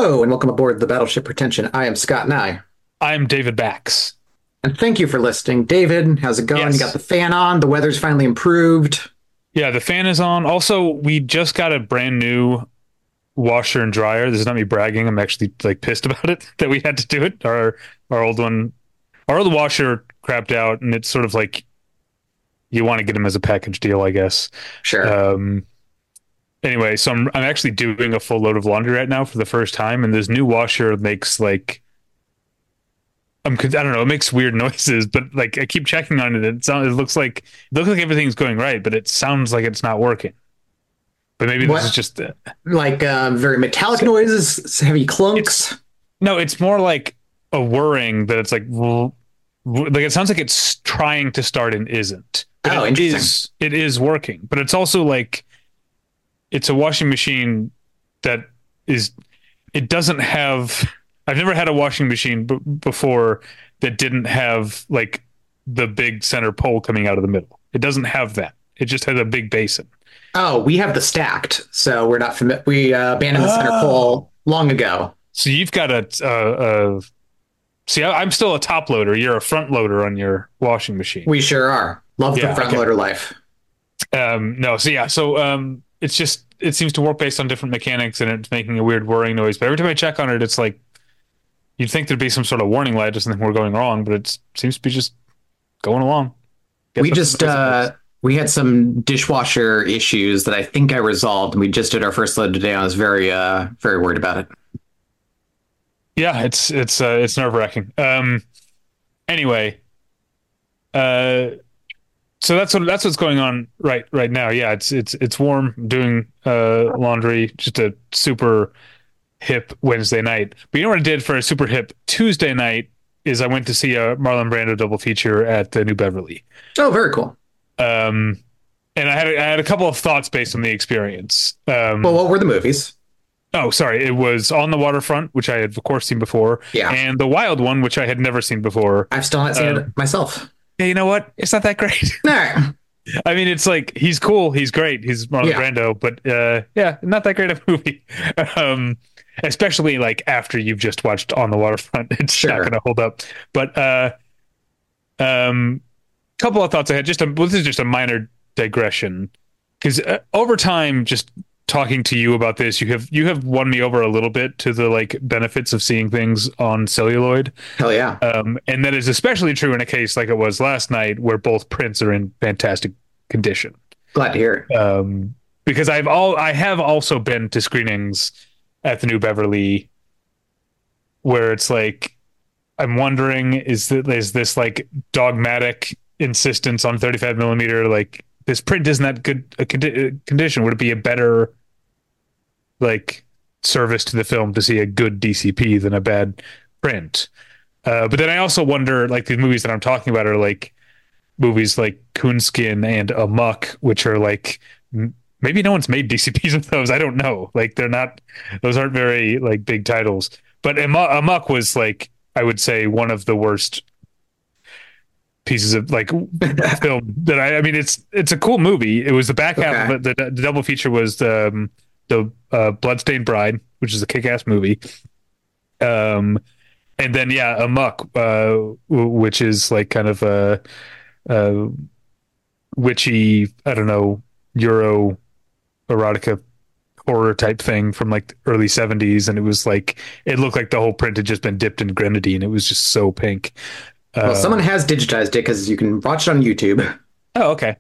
Hello and welcome aboard the Battleship Pretension. I am Scott Nye. I'm David Bax. And thank you for listening. David, how's it going? You got Yes. the fan on, the weather's finally improved. Yeah, the fan is on. Also, we just got a brand new washer and dryer. This is not me bragging. I'm actually like pissed about it that we had to do it. Our old one, our old washer crapped out, and it's sort of like you want to get them as a package deal, I guess. Sure. Um, anyway, so I'm actually doing a full load of laundry right now for the first time, and this new washer makes like I don't know. It makes weird noises, but like I keep checking on it. It looks like everything's going right, but it sounds like it's not working. But maybe this is What, just like very metallic so noises, heavy it's clunks? no. It's more like a whirring that it's like it sounds like it's trying to start and isn't, but Oh, interesting. it is working. But it's also like it's a washing machine that is it doesn't have. I've never had a washing machine before that didn't have like the big center pole coming out of the middle. It doesn't have that. It just has a big basin. Oh, we have the stacked, so we're not familiar. We abandoned the center Oh, pole long ago. so you've got a see. I'm still a top loader. You're a front loader on your washing machine. We sure are. Love the Yeah. front Okay. loader life. No. So yeah. So it's just it seems to work based on different mechanics, and it's making a weird whirring noise. But every time I check on it, it's like you'd think there'd be some sort of warning light or something we're going wrong, but it seems to be just going along. We Getting up to the just basics. we had some dishwasher issues that I think I resolved, and we just did our first load today. I was very worried about it. Yeah, it's nerve wracking. Anyway, uh, so that's what's going on right now. Yeah, it's warm. I'm doing laundry. Just a super hip Wednesday night. But you know what I did for a super hip Tuesday night is I went to see a Marlon Brando double feature at the New Beverly. Oh, very cool. Um, and I had a couple of thoughts based on the experience. Well, what were the movies? Oh, sorry. It was On the Waterfront, which I had, of course, seen before, Yeah, and The Wild One, which I had never seen before. I've still not seen Uh, it myself. yeah, you know what? It's not that great. All right. I mean, it's like he's cool, he's great, he's Marlon Yeah, Brando, but yeah, not that great of a movie. um, especially like after you've just watched On the Waterfront, it's not going sure. to hold up. But um, couple of thoughts I had. This is just a minor digression because over time, just talking to you about this, you have won me over a little bit to the like benefits of seeing things on celluloid. Hell yeah. And that is especially true in a case like it was last night, where both prints are in fantastic condition. Glad to hear it. Because I have also been to screenings at the New Beverly where it's like I'm wondering is this like dogmatic insistence on 35 millimeter, like this print isn't that good a condition, would it be a better like service to the film to see a good DCP than a bad print? But then I also wonder, like the movies that I'm talking about are like movies like Coonskin and Amok, which are like maybe no one's made DCPs of those. I don't know. Like they're not; those aren't very like big titles. But Amok was like I would say one of the worst pieces of like film that I mean it's a cool movie. It was the back half of Okay. it. The double feature was the Bloodstained Bride, which is a kick-ass movie. Um, and then yeah, Amok, which is like kind of a witchy, I don't know, Euro erotica horror type thing from like the early 70s, and it was like it looked like the whole print had just been dipped in grenadine. It was just so pink. Well, someone Um, has digitized it because you can watch it on YouTube. oh, okay.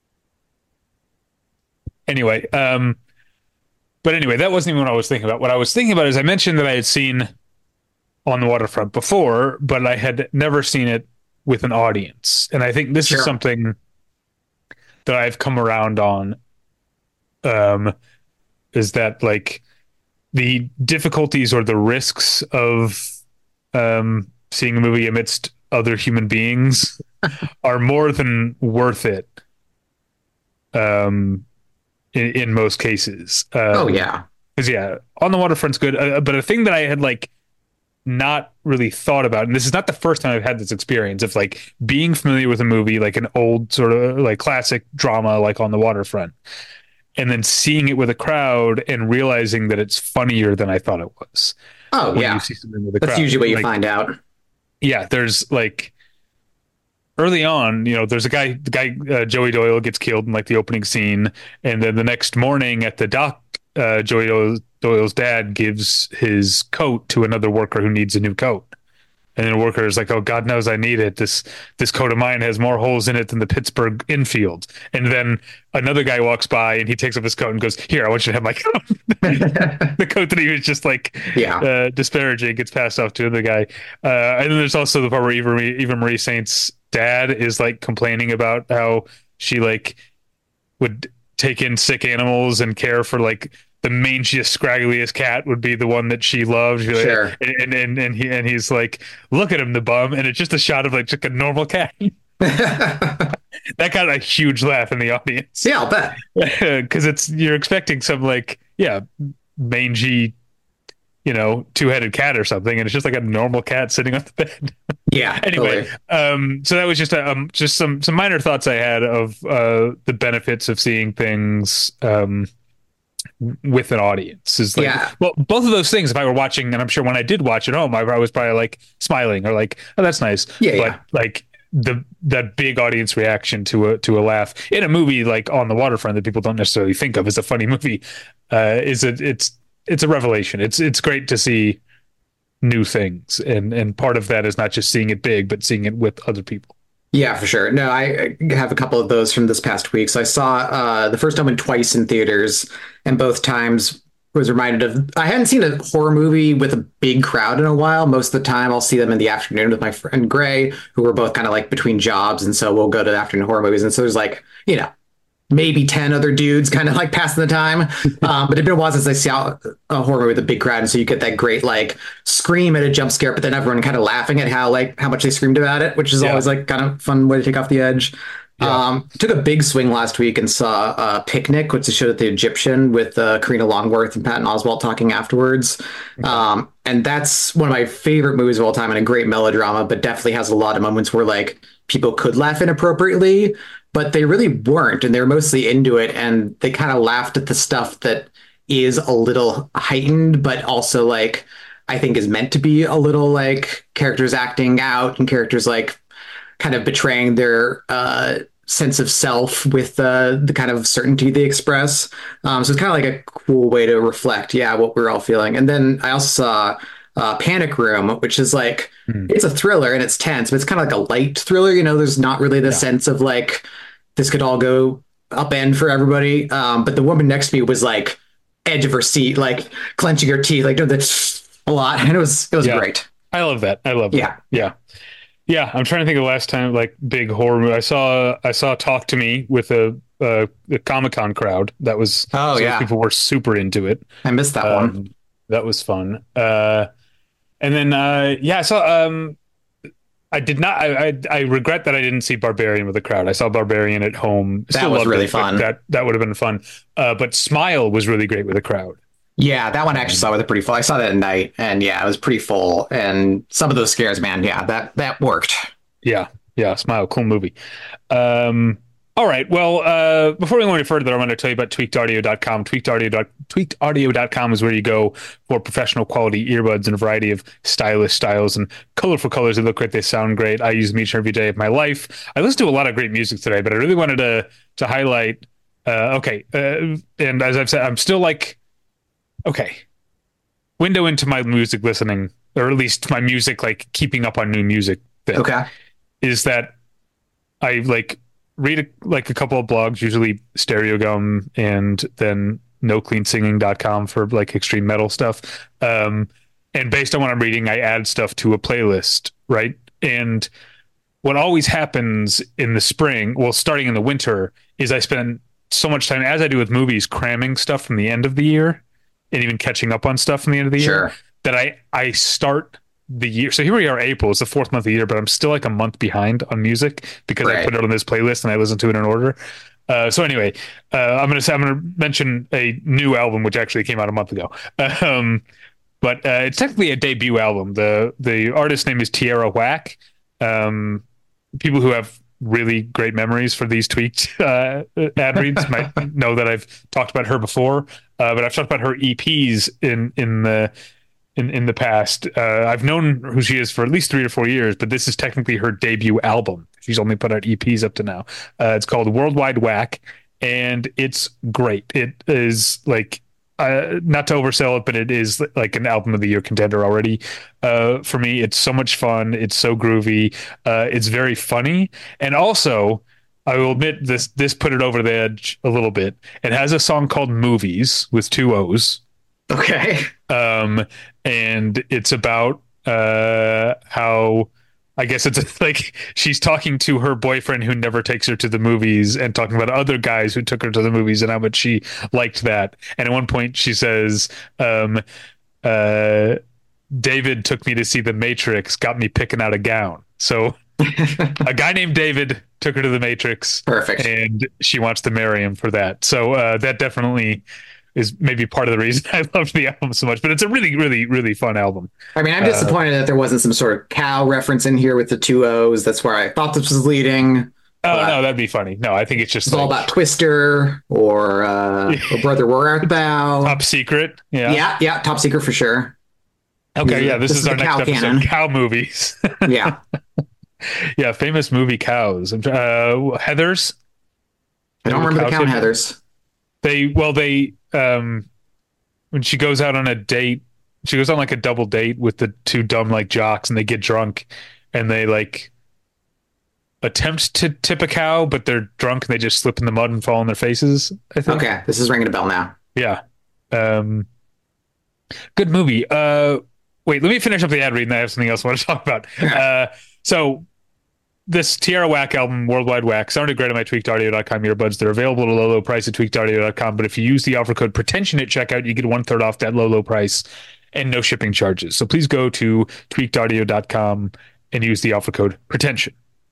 Anyway, but anyway, that wasn't even what I was thinking about. What I was thinking about is I mentioned that I had seen On the Waterfront before, but I had never seen it with an audience. And I think this is Sure. something that I've come around on. Um, is that like the difficulties or the risks of seeing a movie amidst other human beings are more than worth it um, in most cases. Oh yeah. Because yeah, On the Waterfront's good, but a thing that I had like not really thought about, and this is not the first time I've had this experience of like being familiar with a movie like an old sort of like classic drama like On the Waterfront, and then seeing it with a crowd and realizing that it's funnier than I thought it was. Oh When you yeah, see something with a that's crowd, usually what you like, find out. yeah, there's like early on, there's the guy Joey Doyle gets killed in like the opening scene, and then the next morning at the dock, Doyle's dad gives his coat to another worker who needs a new coat. And then a worker is like, "Oh, God knows I need it. This coat of mine has more holes in it than the Pittsburgh infield." And then another guy walks by and he takes up his coat and goes, "Here, I want you to have my coat." The coat that he was just like Yeah. disparaging gets passed off to the guy. And then there's also the part where Eva Marie Saint's dad is like complaining about how she like would take in sick animals and care for like the mangiest, scraggliest cat would be the one that she loved. Sure. He's like, look at him, the bum, and it's just a shot of like just a normal cat. That got a huge laugh in the audience. Yeah, I'll bet. Because you're expecting some like mangy, two-headed cat or something, and it's just like a normal cat sitting on the bed. Yeah. Anyway, totally. so that was just some minor thoughts I had of the benefits of seeing things with an audience. Is like, Yeah. well, both of those things. If I were watching, and I'm sure when I did watch at home, I was probably like smiling or like, oh, that's nice. Yeah. But Yeah. like that big audience reaction to a laugh in a movie like On the Waterfront that people don't necessarily think of as a funny movie, it's a revelation. It's great to see new things, and part of that is not just seeing it big, but seeing it with other people. Yeah, for sure. No, I have a couple of those from this past week. So I saw the first time twice in theaters, and both times was reminded of I hadn't seen a horror movie with a big crowd in a while. Most of the time, I'll see them in the afternoon with my friend Gray, who were both kind of like between jobs, and so we'll go to the afternoon horror movies. And so there's like maybe 10 other dudes kind of like passing the time. But it'd been a while since I saw a horror movie with a big crowd. And so you get that great like scream at a jump scare, but then everyone kind of laughing at how much they screamed about it, which is always like kind of fun way to take off the edge. Yeah. Took a big swing last week and saw Picnic, which is a show at the Egyptian with Karina Longworth and Patton Oswalt talking afterwards. And that's one of my favorite movies of all time and a great melodrama, but definitely has a lot of moments where like people could laugh inappropriately, but they really weren't. And they were mostly into it. And they kind of laughed at the stuff that is a little heightened, but also like I think is meant to be a little like characters acting out and characters like kind of betraying their sense of self with the kind of certainty they express. So it's kind of like a cool way to reflect, what we're all feeling. And then I also saw Panic Room, which is like, it's a thriller and it's tense, but it's kind of like a light thriller. There's not really the sense of like, this could all go upend for everybody. But the woman next to me was like edge of her seat, like clenching her teeth, like doing this a lot. And it was great. I love that. That. Yeah, I'm trying to think of the last time like big horror movie. I saw Talk to Me with a Comic-Con crowd. That was people were super into it. I missed that one. That was fun. And then I saw I did not I regret that I didn't see Barbarian with a crowd. I saw Barbarian at home. That was really fun. That would have been fun. But Smile was really great with a crowd. Yeah, that one I actually saw with a pretty full. I saw that at night, and it was pretty full. And some of those scares, man, that worked. Yeah, Smile, cool movie. All right, well, before we go any further, I want to tell you about tweakedaudio.com. Tweakedaudio.com is where you go for professional quality earbuds in a variety of stylish styles and colorful colors. They look great, they sound great. I use them each and every day of my life. I listen to a lot of great music today, but I really wanted to highlight. And as I've said, I'm still like. Okay. Window into my music listening, or at least my music, like keeping up on new music thing. Okay. Is that I like read a couple of blogs, usually Stereogum and then nocleansinging.com for like extreme metal stuff. And based on what I'm reading, I add stuff to a playlist, right? And what always happens in the spring, well, starting in the winter, is I spend so much time, as I do with movies, cramming stuff from the end of the year and even catching up on stuff from the end of the year, that I start the year. So here we are, April. It's the fourth month of the year, but I'm still like a month behind on music because I put it on this playlist and I listen to it in order. So anyway, I'm gonna mention a new album which actually came out a month ago. But it's technically a debut album. The artist's name is Tierra Whack. People who have really great memories for these tweaked ad reads might know that I've talked about her before, but I've talked about her EPs in the past. I've known who she is for at least 3 or 4 years, but this is technically her debut album. She's only put out EPs up to now. It's called Worldwide Whack, and it's great. It is like, not to oversell it, but it is like an album of the year contender already. For me, it's so much fun. It's so groovy. It's very funny, and also, I will admit this put it over the edge a little bit. It has a song called "Movies" with two O's. Okay. And it's about how, I guess it's like she's talking to her boyfriend who never takes her to the movies and talking about other guys who took her to the movies and how much she liked that. And at one point she says, David took me to see The Matrix, got me picking out a gown. So a guy named David took her to The Matrix. Perfect. And she wants to marry him for that. So that definitely is maybe part of the reason I loved the album so much. But it's a really, really, really fun album. I mean, I'm disappointed that there wasn't some sort of cow reference in here with the two O's. That's where I thought this was leading. Oh, no, that'd be funny. No, I think it's just all about Twister or Brother Warbow. Top Secret. Yeah, Top Secret for sure. Okay, yeah, this is our next episode. Canon. Cow movies. Yeah. Yeah, famous movie cows. Heathers. I don't remember the cow Heathers. They when she goes out on a date, she goes on like a double date with the two dumb like jocks, and they get drunk, and they like attempt to tip a cow, but they're drunk and they just slip in the mud and fall on their faces, I think. Okay, this is ringing a bell now. Yeah. Good movie. Wait, let me finish up the ad read, and I have something else I want to talk about. So this Tierra Whack album, Worldwide Whack, sounded great on my tweakedaudio.com earbuds. They're available at a low, low price at tweakedaudio.com. But if you use the offer code pretension at checkout, you get 1/3 off that low, low price and no shipping charges. So please go to tweakedaudio.com and use the offer code pretension.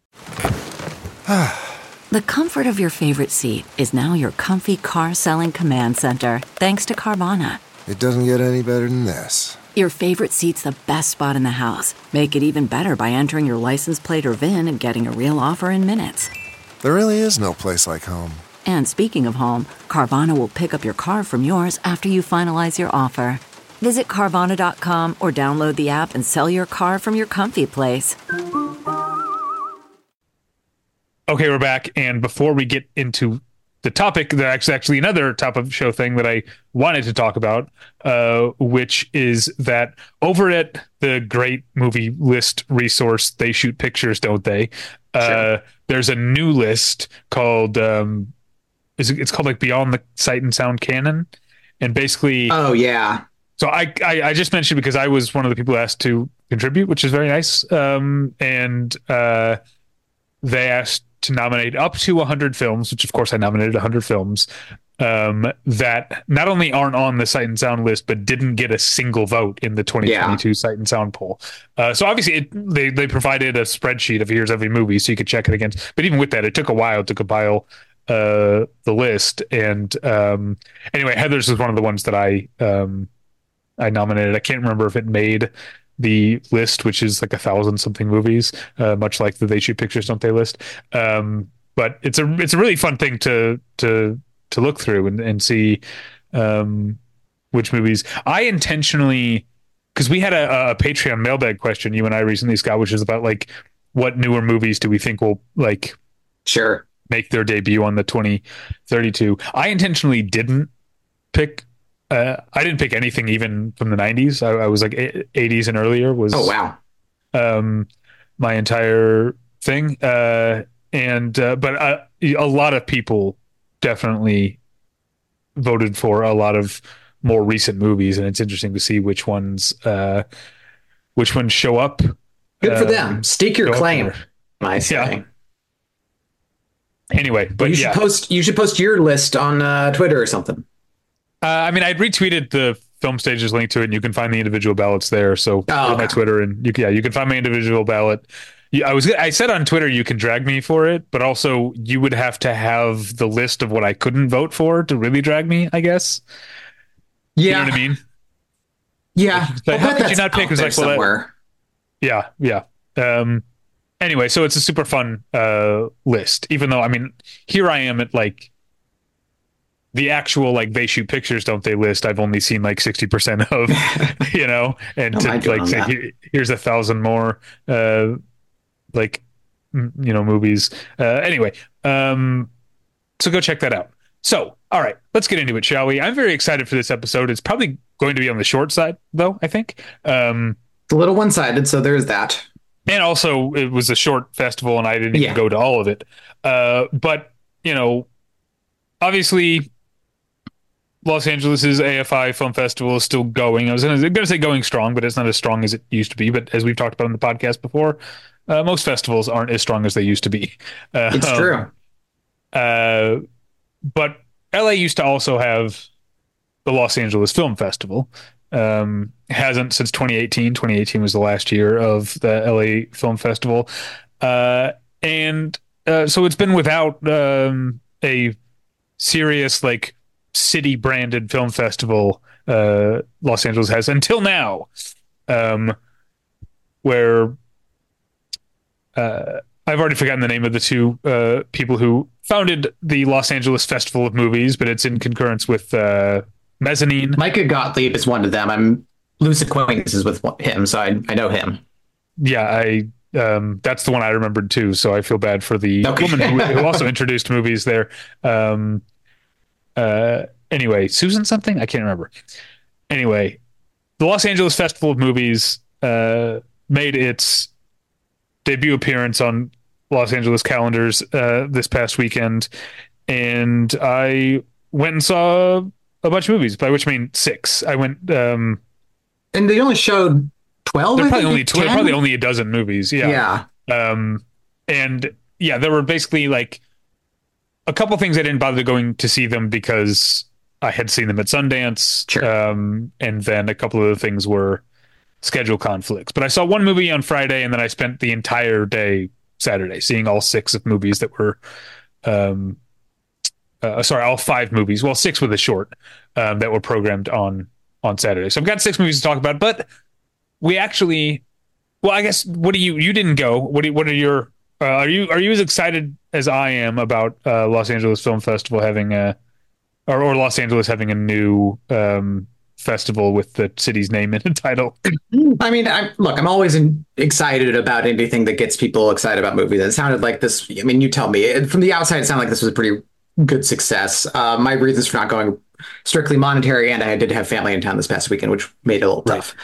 The comfort of your favorite seat is now your comfy car selling command center, thanks to Carvana. It doesn't get any better than this. Your favorite seat's the best spot in the house. Make it even better by entering your license plate or VIN and getting a real offer in minutes. There really is no place like home. And speaking of home, Carvana will pick up your car from yours after you finalize your offer. Visit Carvana.com or download the app and sell your car from your comfy place. Okay, we're back. And before we get into the topic, there's actually another top of show thing that I wanted to talk about, which is that over at the great movie list resource, They Shoot Pictures, Don't They? Sure. There's a new list called, it's called like Beyond the Sight and Sound Canon. And basically... Oh, yeah. So I just mentioned because I was one of the people asked to contribute, which is very nice. And they asked to nominate up to 100 films, which of course I nominated 100 films that not only aren't on the Sight and Sound list, but didn't get a single vote in the 2022 Sight and Sound poll. So obviously they provided a spreadsheet of here's every movie, so you could check it against. But even with that, it took a while to compile the list. And anyway, Heathers was one of the ones that I nominated. I can't remember if it made the list, which is like 1,000 something movies, much like the They Shoot Pictures, Don't They list. But it's a really fun thing to look through and see which movies. I intentionally, because we had a Patreon mailbag question, you and I recently, Scott, which is about like what newer movies do we think will like make their debut on the 2032. I intentionally didn't pick. I didn't pick anything even from the 90s. I was like 80s and earlier was my entire thing. But a lot of people definitely voted for a lot of more recent movies, and it's interesting to see which ones show up. Good for them. Stake your claim, I say. Anyway, but you should post your list on Twitter or something. I mean, I'd retweeted the Film Stages link to it, and you can find the individual ballots there. So my Twitter, and you can find my individual ballot. I said on Twitter you can drag me for it, but also you would have to have the list of what I couldn't vote for to really drag me, I guess. Yeah, you know what I mean? Yeah. Like, how could you not pick? It was like, somewhere. Yeah. Anyway, so it's a super fun list. Even though, I mean, here I am at like the actual like they shoot pictures, don't they list? I've only seen like 60% of, and Don't to mind doing like on say that. here's 1,000 more like movies. Anyway, so go check that out. So, all right, let's get into it, shall we? I'm very excited for this episode. It's probably going to be on the short side, though, I think. It's a little one-sided, so there's that. And also, it was a short festival, and I didn't even Yeah. go to all of it. But, obviously, Los Angeles's AFI Film Festival is still going. I was going to say going strong, but it's not as strong as it used to be. But as we've talked about on the podcast before, most festivals aren't as strong as they used to be. It's true. Uh, but LA used to also have the Los Angeles Film Festival. Hasn't since 2018. 2018 was the last year of the LA Film Festival. And so it's been without a serious, like, city branded film festival Los Angeles has until now, where I've already forgotten the name of the two people who founded the Los Angeles Festival of Movies, but it's in concurrence with Mezzanine. Micah Gottlieb is one of them. I'm loose acquaintances with him, so I know him. Yeah, that's the one I remembered too. So I feel bad for the Okay. woman who also introduced movies there. Anyway, Susan something? I can't remember. Anyway, the Los Angeles Festival of Movies made its debut appearance on Los Angeles calendars this past weekend, and I went and saw a bunch of movies, by which I mean 6. I went. And they only showed 12. They're I probably think, only 10? probably only a dozen movies. Yeah. Yeah. And yeah, there were basically like a couple things I didn't bother going to see them because I had seen them at Sundance. Sure. And then a couple of the things were schedule conflicts. But I saw one movie on Friday, and then I spent the entire day Saturday seeing all 6 of movies that were, all 5 movies. Well, 6 with a short that were programmed on Saturday. So I've got 6 movies to talk about, but we actually, well, I guess, you didn't go. What are your, are you as excited as I am about Los Angeles Film Festival having or Los Angeles having a new festival with the city's name in the title? I mean, I'm always excited about anything that gets people excited about movies. It sounded like this. I mean, you tell me. From the outside, it sounded like this was a pretty good success. My reasons for not going strictly monetary, and I did have family in town this past weekend, which made it a little tough.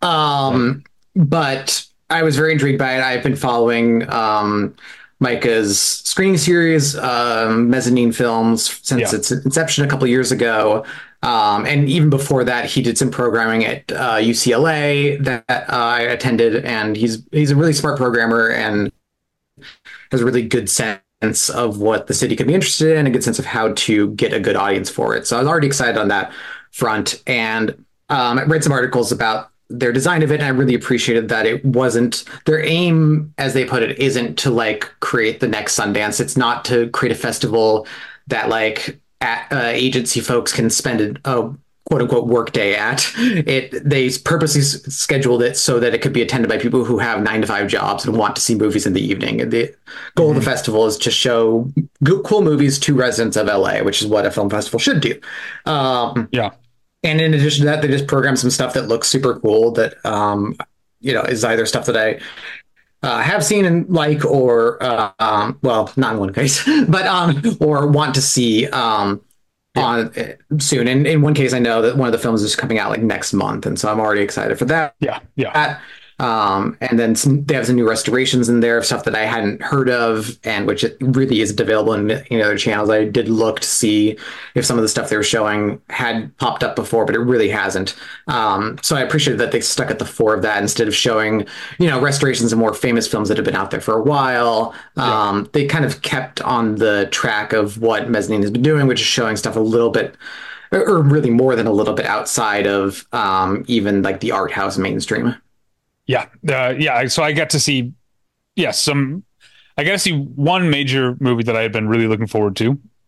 But I was very intrigued by it. I've been following Micah's screening series, Mezzanine Films, since its inception a couple of years ago. And even before that, he did some programming at UCLA that I attended, and he's a really smart programmer and has a really good sense of what the city could be interested in, a good sense of how to get a good audience for it. So I was already excited on that front, and I read some articles about their design of it, and I really appreciated that it wasn't their aim, as they put it, isn't to like create the next Sundance. It's not to create a festival that like agency folks can spend a quote unquote work day at. They purposely scheduled it so that it could be attended by people who have 9 to 5 jobs and want to see movies in the evening. And the goal of the festival is to show cool movies to residents of LA, which is what a film festival should do. Yeah. And in addition to that, they just program some stuff that looks super cool that, is either stuff that I have seen and like, or, well, not in one case, but, or want to see on soon. And in one case, I know that one of the films is coming out like next month. And so I'm already excited for that. Yeah. And then they have some new restorations in there of stuff that I hadn't heard of, and which it really isn't available in other channels. I did look to see if some of the stuff they were showing had popped up before, but it really hasn't. So I appreciate that they stuck at the fore of that instead of showing, restorations of more famous films that have been out there for a while. They kind of kept on the track of what Mezzanine has been doing, which is showing stuff a little bit, or really more than a little bit, outside of even like the art house mainstream. Yeah. So I got to see, I got to see one major movie that I had been really looking forward to.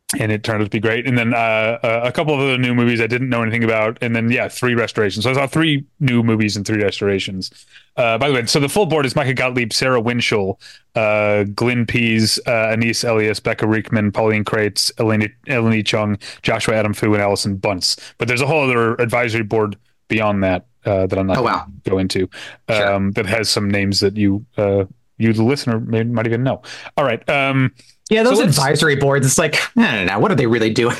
and it turned out to be great. And then a couple of other new movies I didn't know anything about, and then yeah, 3 restorations. So I saw 3 new movies and 3 restorations. By the way, so the full board is Micah Gottlieb, Sarah Winchell, Glenn Pease, Anise Elias, Becca Riekman, Pauline Kreitz, Eleni Chung, Joshua Adam Fu, and Allison Bunce. But there's a whole other advisory board beyond that that I'm not going to go into that has some names that you the listener might even know. All right. Yeah, those advisory boards, it's like, I don't know, what are they really doing?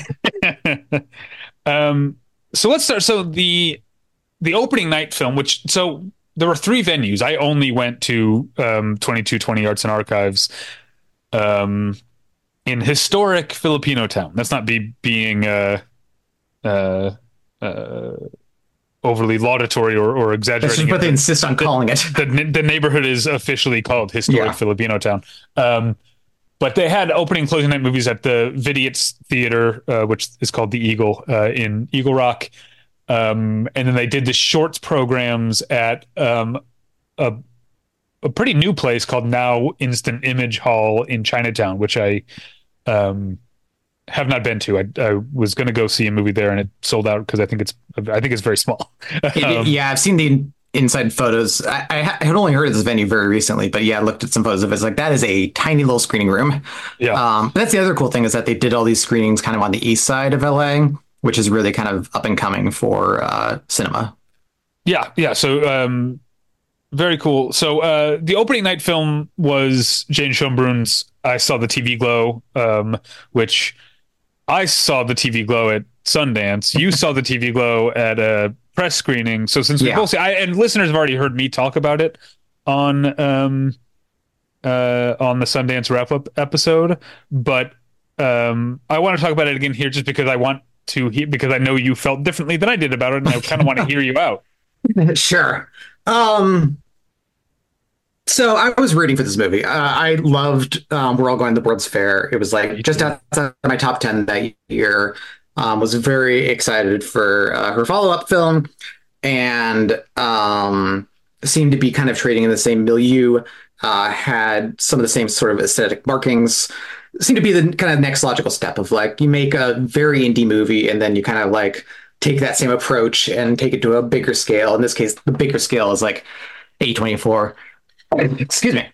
So let's start. So the opening night film, so there were 3 venues. I only went to 2220 Arts and Archives in historic Filipino town. That's not being overly laudatory or exaggerating. That's just what they insist on calling it. The neighborhood is officially called historic Filipino town. But they had opening and closing night movies at the Vidiots Theater, which is called the Eagle in Eagle Rock. And then they did the shorts programs at a pretty new place called Now Instant Image Hall in Chinatown, which I have not been to. I was going to go see a movie there, and it sold out because I think it's very small. Yeah, I've seen the inside photos. I had only heard of this venue very recently, but yeah, I looked at some photos of it. It's like, that is a tiny little screening room. Yeah. That's the other cool thing, is that they did all these screenings kind of on the east side of LA, which is really kind of up and coming for cinema. Yeah. So very cool. So the opening night film was Jane Schonbrun's I Saw the TV Glow, which I saw the TV Glow at Sundance. You saw the TV Glow at a press screening. So since we both see, and listeners have already heard me talk about it on the Sundance wrap up episode, but I want to talk about it again here just because I want to hear, because I know you felt differently than I did about it, and I kind of want to hear you out. Sure. So I was rooting for this movie. I loved We're All Going to the World's Fair. It was like just outside my top 10 that year. Was very excited for her follow-up film, and seemed to be kind of trading in the same milieu, had some of the same sort of aesthetic markings. Seemed to be the kind of next logical step of like, you make a very indie movie and then you kind of like take that same approach and take it to a bigger scale. In this case, the bigger scale is like A24. Excuse me.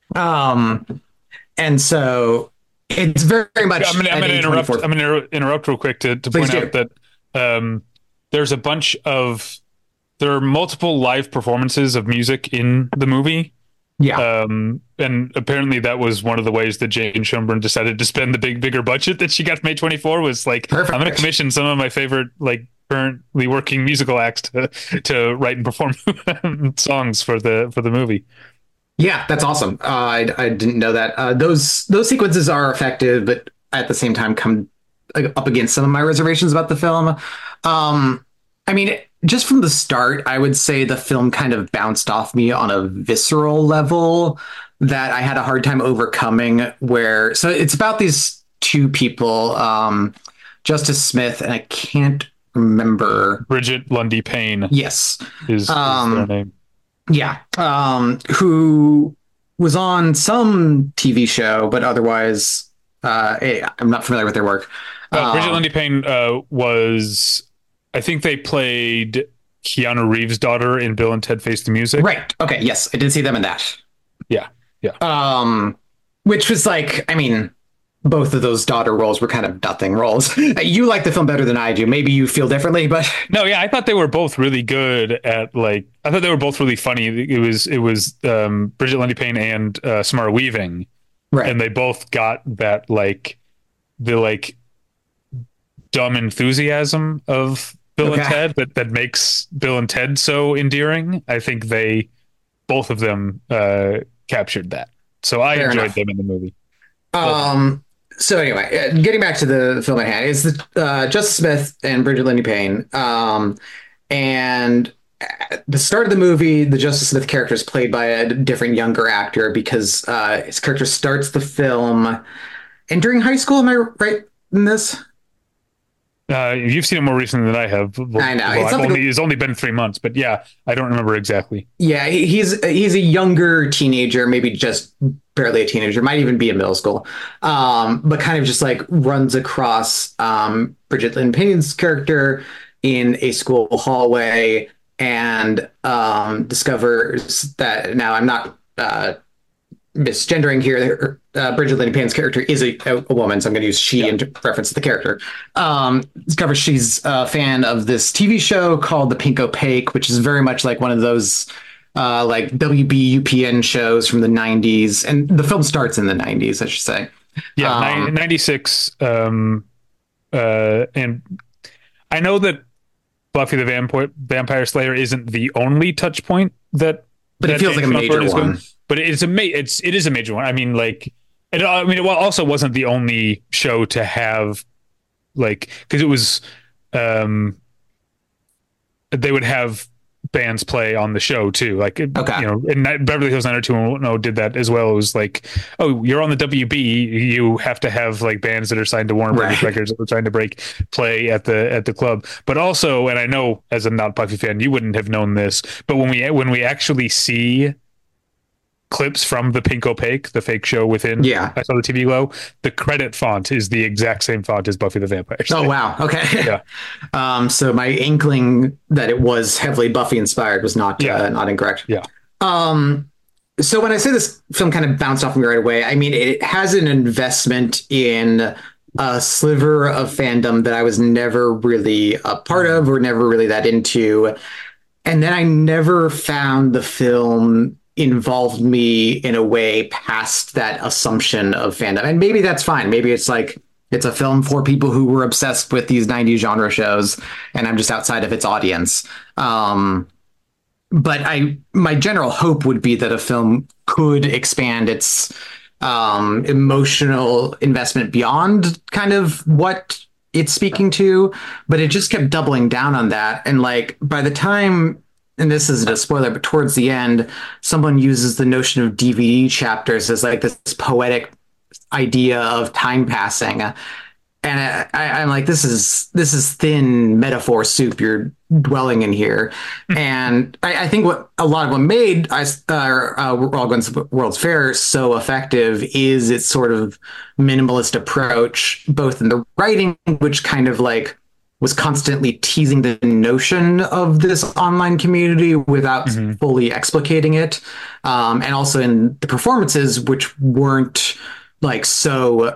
And so it's very much. I'm going to interrupt real quick to point out that there's there are multiple live performances of music in the movie. Yeah. And apparently that was one of the ways that Jane Schonbrun decided to spend the bigger budget that she got from A24, was like, perfect. I'm going to commission some of my favorite, like, currently working musical acts to write and perform songs for the movie. Yeah, that's awesome. I didn't know that. Those sequences are effective, but at the same time come up against some of my reservations about the film. I mean, just from the start, I would say the film kind of bounced off me on a visceral level that I had a hard time overcoming. So it's about these 2 people, Justice Smith, and I can't remember. Bridget Lundy Payne. Yes. Is their name. Yeah. Who was on some TV show, but otherwise, I'm not familiar with their work. Bridget Lundy Payne was, I think they played Keanu Reeves' daughter in Bill and Ted Face the Music. Right. Okay. Yes. I did see them in that. Yeah. Which was like, I mean, both of those daughter roles were kind of nothing roles. You like the film better than I do. Maybe you feel differently, but no, yeah, I thought they were both really good at, like, I thought they were both really funny. It was Bridget Lundy Payne and Samara Weaving, right? And they both got that, like, the like dumb enthusiasm of Bill and Ted that makes Bill and Ted so endearing. I think both of them captured that. So I enjoyed them in the movie. So anyway, getting back to the film at hand, is Justice Smith and Bridget Lundy Payne. And at the start of the movie, the Justice Smith character is played by a different younger actor because his character starts the film entering high school. Am I right in this? You've seen it more recently than I have. Well, I know. It's only been 3 months, but yeah, I don't remember exactly. Yeah, he's a younger teenager, maybe just barely a teenager, might even be in middle school, but kind of just like runs across Bridget Lynn Payne's character in a school hallway and discovers that now I'm not misgendering here. Bridget Lynn Payne's character is a woman, so I'm going to use she in reference to the character. Discovers she's a fan of this TV show called The Pink Opaque, which is very much like one of those like WB/UPN shows from the 90s. And the film starts in the 90s, I should say. Yeah, 96. And I know that Buffy the Vampire Slayer isn't the only touch point but it feels like a major one. But it is a major one. I mean, like, it also wasn't the only show to have, like, because it was, they would have bands play on the show too. Like, and Beverly Hills 90210 did that as well. It was like, oh, you're on the WB, you have to have like bands that are signed to Warner Brothers Records that are trying to play at the club. But also, and I know as a not Buffy fan, you wouldn't have known this, but when we actually see clips from The Pink Opaque, the fake show within I Saw the TV Glow, the credit font is the exact same font as Buffy the Vampire Slayer. Oh, wow. Okay. Yeah. So my inkling that it was heavily Buffy inspired was not incorrect. Yeah. So when I say this film kind of bounced off me right away, I mean, it has an investment in a sliver of fandom that I was never really a part of or never really that into. And then I never found the film involved me in a way past that assumption of fandom. And maybe that's fine. Maybe it's like, it's a film for people who were obsessed with these 90s genre shows, and I'm just outside of its audience. But my general hope would be that a film could expand its emotional investment beyond kind of what it's speaking to, but it just kept doubling down on that. And like, by the time, and this isn't a spoiler, but towards the end, someone uses the notion of DVD chapters as like this poetic idea of time passing. And I'm like, this is thin metaphor soup you're dwelling in here. And I think what a lot of what made World's Fair so effective is its sort of minimalist approach, both in the writing, which kind of like was constantly teasing the notion of this online community without fully explicating it. And also in the performances, which weren't like so,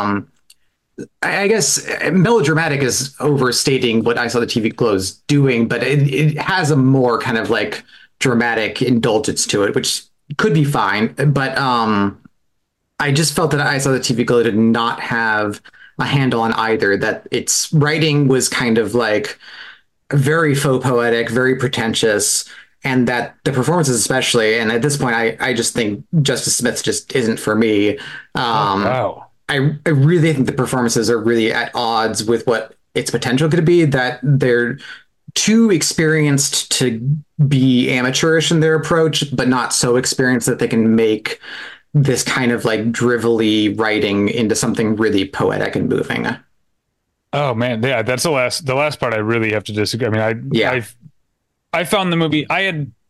I guess melodramatic is overstating what I Saw the TV Glow's doing, but it has a more kind of like dramatic indulgence to it, which could be fine. But I just felt that I Saw the TV Glow did not have a handle on either, that its writing was kind of like very faux poetic, very pretentious, and that the performances especially, and at this point I just think Justice Smith just isn't for me. Wow. I really think the performances are really at odds with what its potential could be, that they're too experienced to be amateurish in their approach, but not so experienced that they can make this kind of like drivelly writing into something really poetic and moving. Oh man, yeah, that's the last part I really have to disagree. I mean, I found the movie, I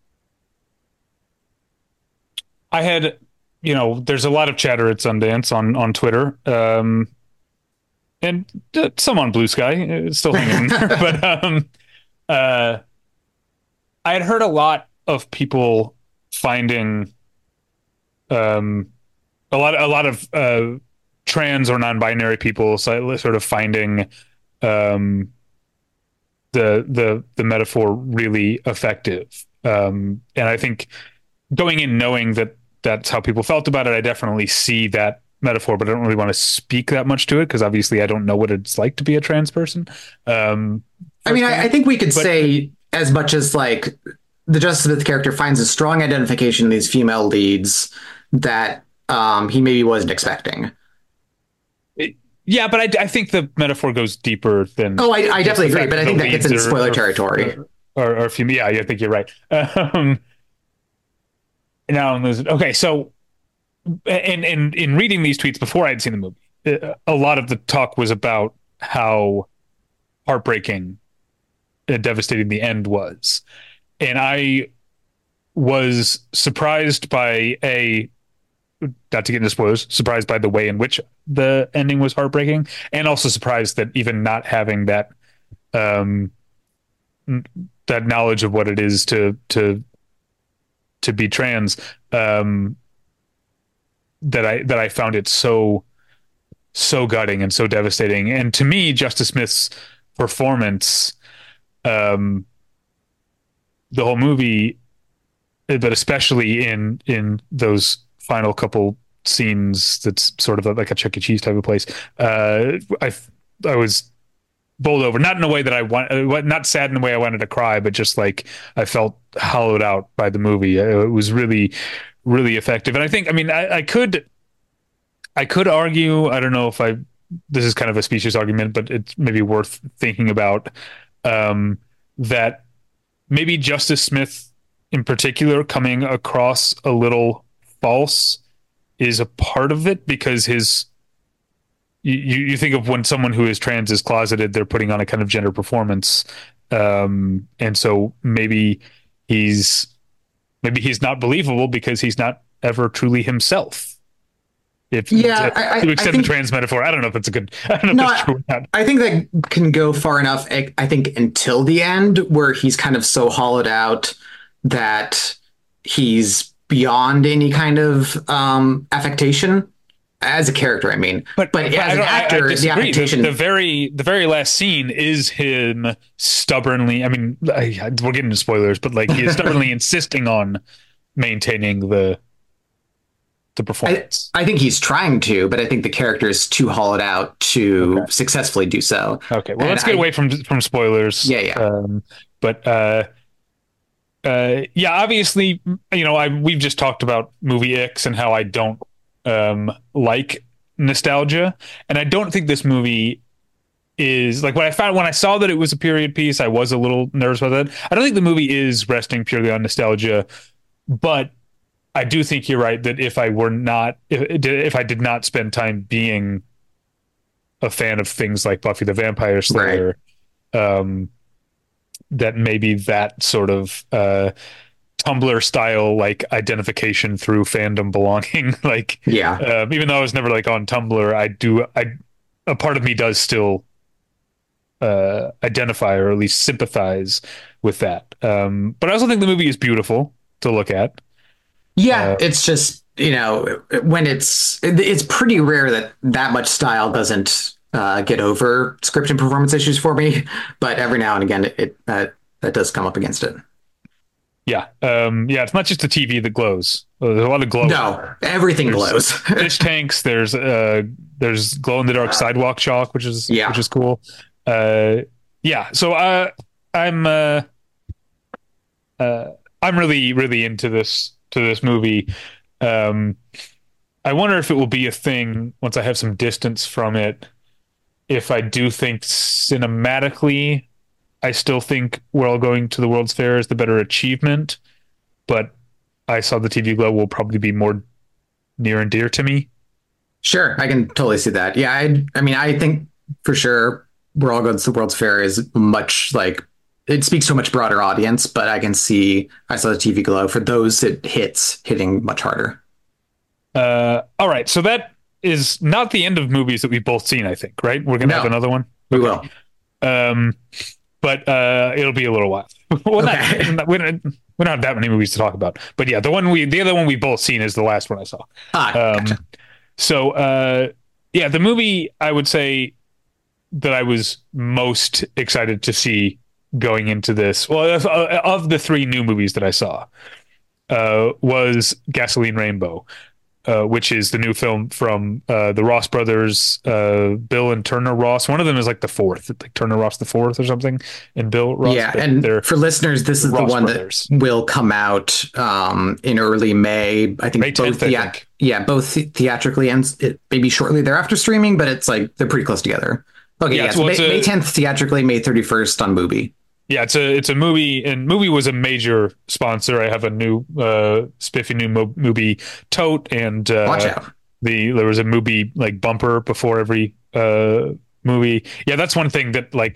had, you know, there's a lot of chatter at Sundance on Twitter, and some on Blue Sky, it's still hanging. But I had heard a lot of people finding a lot of trans or non-binary people sort of finding the metaphor really effective, and I think going in knowing that that's how people felt about it, I definitely see that metaphor, but I don't really want to speak that much to it because obviously I don't know what it's like to be a trans person. I mean, I think we could say as much as like the Justice Smith character finds a strong identification in these female leads that he maybe wasn't expecting. Yeah, but I think the metaphor goes deeper than. Oh, I definitely agree, but I think that gets into spoiler territory. Or female, yeah, I think you're right. Now I'm losing. Okay, so in reading these tweets before I had seen the movie, a lot of the talk was about how heartbreaking and devastating the end was. And I was surprised by not to get into spoilers, surprised by the way in which the ending was heartbreaking, and also surprised that even not having that that knowledge of what it is to be trans, that I found it so gutting and so devastating. And to me, Justice Smith's performance, the whole movie, but especially in those final couple scenes, that's sort of like a Chuck E. Cheese type of place. I was bowled over, not in a way that I want, not sad in the way I wanted to cry, but just like I felt hollowed out by the movie. It was really, really effective. And I think, I mean, I could argue, I don't know if this is kind of a specious argument, but it's maybe worth thinking about, that maybe Justice Smith in particular coming across a little false is a part of it, because you think of when someone who is trans is closeted, they're putting on a kind of gender performance. And so maybe he's not believable because he's not ever truly himself. To extend the trans metaphor, I don't know if it's true or not. I think that can go far enough. I think until the end, where he's kind of so hollowed out that he's beyond any kind of affectation as a character. I mean, but as an actor, the affectation. The very last scene is him stubbornly. I mean, we're getting into spoilers, but like he's stubbornly insisting on maintaining the performance. I think he's trying to, but I think the character is too hollowed out to successfully do so. Okay, well, let's get away from spoilers. Yeah. Obviously, we've just talked about movie X and how I don't like nostalgia, and I don't think this movie is like when I saw that it was a period piece, I was a little nervous about that. I don't think the movie is resting purely on nostalgia, but I do think you're right that if I did not spend time being a fan of things like Buffy the Vampire Slayer, right, that maybe that sort of Tumblr style like identification through fandom belonging, like even though I was never like on Tumblr, a part of me does still identify or at least sympathize with that. But I also think the movie is beautiful to look at. Yeah, it's just, when it's pretty rare that much style doesn't get over script and performance issues for me, but every now and again that does come up against it. Yeah. It's not just the TV that glows. There's a lot of glow. No, everything glows. Fish tanks. There's glow in the dark sidewalk chalk, which is cool. So I'm really, really into this movie. I wonder if it will be a thing once I have some distance from it. If I do think cinematically, I still think We're All Going to the World's Fair is the better achievement, but I Saw the TV Glow will probably be more near and dear to me. Sure, I can totally see that. Yeah, I think for sure We're All Going to the World's Fair is much like, it speaks to a much broader audience, but I can see I Saw the TV Glow for those hitting much harder. All right, so that is not the end of movies that we've both seen, I think, right? We're going to have another one? We will. But it'll be a little while. We don't have that many movies to talk about. But yeah, the other one we've both seen is the last one I saw. Gotcha. So, the movie I would say that I was most excited to see going into this, well, of the three new movies that I saw, was Gasoline Rainbow, which is the new film from the Ross brothers, Bill and Turner Ross. One of them is like the fourth, like Turner Ross the fourth or something, and Bill Ross. Yeah, and for listeners, this is Ross the one brothers. That will come out in early May. I think May 10th, both theatrically and maybe shortly thereafter streaming, but it's like they're pretty close together. Okay, so May 10th theatrically, May 31st on Mubi. Yeah, it's a movie, and Mubi was a major sponsor. I have a new spiffy new Mubi tote, and watch out. There was a Mubi like bumper before every movie. Yeah, that's one thing that like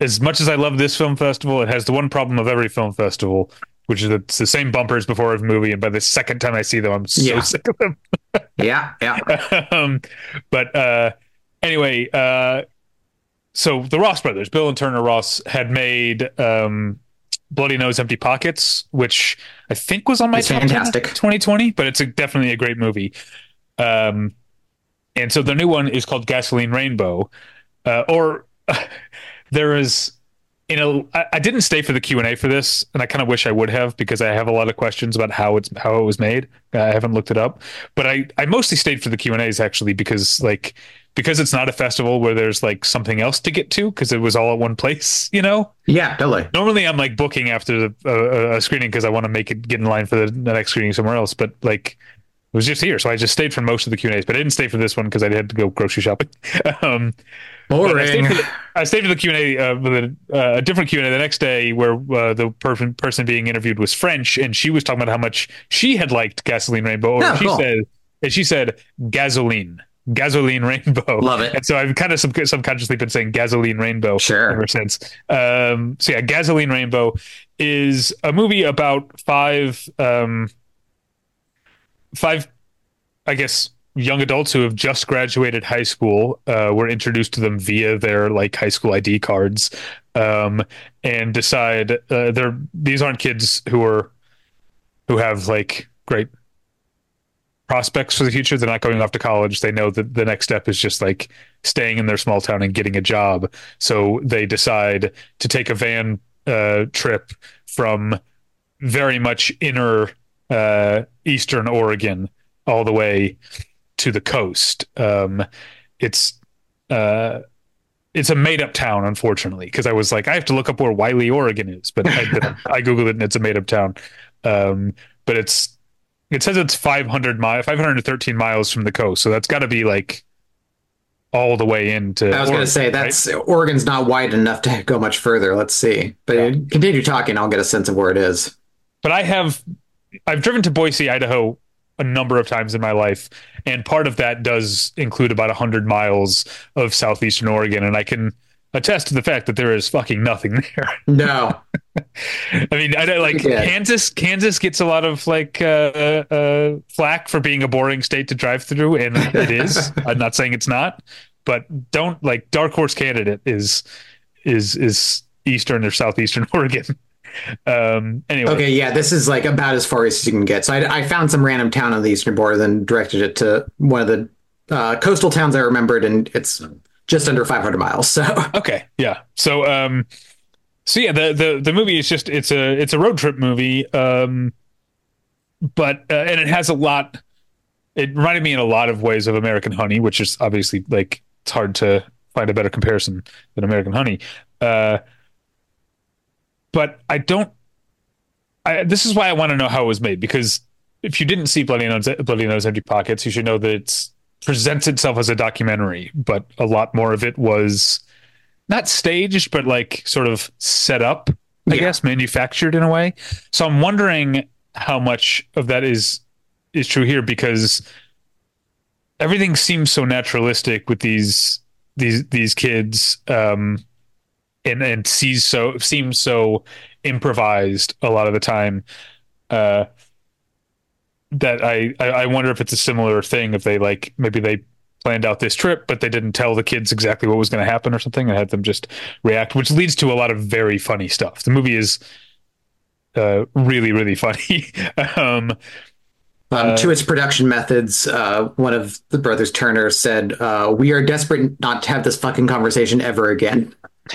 as much as I love this film festival, it has the one problem of every film festival, which is that it's the same bumpers before every movie, and by the second time I see them, I'm so sick of them. Yeah, yeah. But anyway, so the Ross brothers, Bill and Turner Ross, had made Bloody Nose, Empty Pockets, which I think was on my It's top 10 fantastic. 2020, but it's definitely a great movie. And so the new one is called Gasoline Rainbow, or there is, I didn't stay for the Q&A for this, and I kind of wish I would have, because I have a lot of questions about how it was made. I haven't looked it up, but I mostly stayed for the Q&As actually, because it's not a festival where there's like something else to get to, because it was all at one place, you know? Yeah, totally. Normally I'm like booking after a screening because I want to get in line for the next screening somewhere else, but like it was just here, so I just stayed for most of the Q&As, but I didn't stay for this one because I had to go grocery shopping. Boring. I stayed for the Q&A with a different Q&A the next day, where the person being interviewed was French, and she was talking about how much she had liked Gasoline Rainbow, or she said Gasoline Rainbow. Love it. And so I've kind of subconsciously been saying Gasoline Rainbow ever since. So yeah, Gasoline Rainbow is a movie about five, I guess, young adults who have just graduated high school. Were introduced to them via their like high school ID cards, and decide these aren't kids who have like great prospects for the future. They're not going off to college. They know that the next step is just like staying in their small town and getting a job. So they decide to take a van trip from very much inner eastern Oregon all the way to the coast. It's a made up town, unfortunately, because I was like, I have to look up where Wiley, Oregon is, but I Googled it and it's a made up town. But it says it's 513 miles from the coast. So that's got to be like all the way into I was going to say, that's right? Oregon's not wide enough to go much further. Let's see. But continue talking. I'll get a sense of where it is. But I've driven to Boise, Idaho a number of times in my life, and part of that does include about 100 miles of southeastern Oregon, and I can attest to the fact that there is fucking nothing there. No. I mean, Kansas gets a lot of like flack for being a boring state to drive through, and it is. I'm not saying it's not, but don't like dark horse candidate is eastern or southeastern Oregon. Anyway. Okay, yeah, this is like about as far as you can get. So I found some random town on the eastern border, then directed it to one of the coastal towns I remembered, and it's just under 500 miles. So okay, yeah. So yeah, the movie is just it's a road trip movie, but and it has a lot. It reminded me in a lot of ways of American Honey, which is obviously like it's hard to find a better comparison than American Honey. But this is why I want to know how it was made, because if you didn't see Bloody Nose, Empty Pockets, you should know that it presents itself as a documentary, but a lot more of it was not staged, but like sort of set up, I guess, manufactured in a way. So I'm wondering how much of that is true here, because everything seems so naturalistic with these kids, and seems so improvised a lot of the time, that I wonder if it's a similar thing, if they like maybe they planned out this trip but they didn't tell the kids exactly what was going to happen or something, and had them just react, which leads to a lot of very funny stuff. The movie is really, really funny. To its production methods, one of the brothers Turner said, "We are desperate not to have this fucking conversation ever again."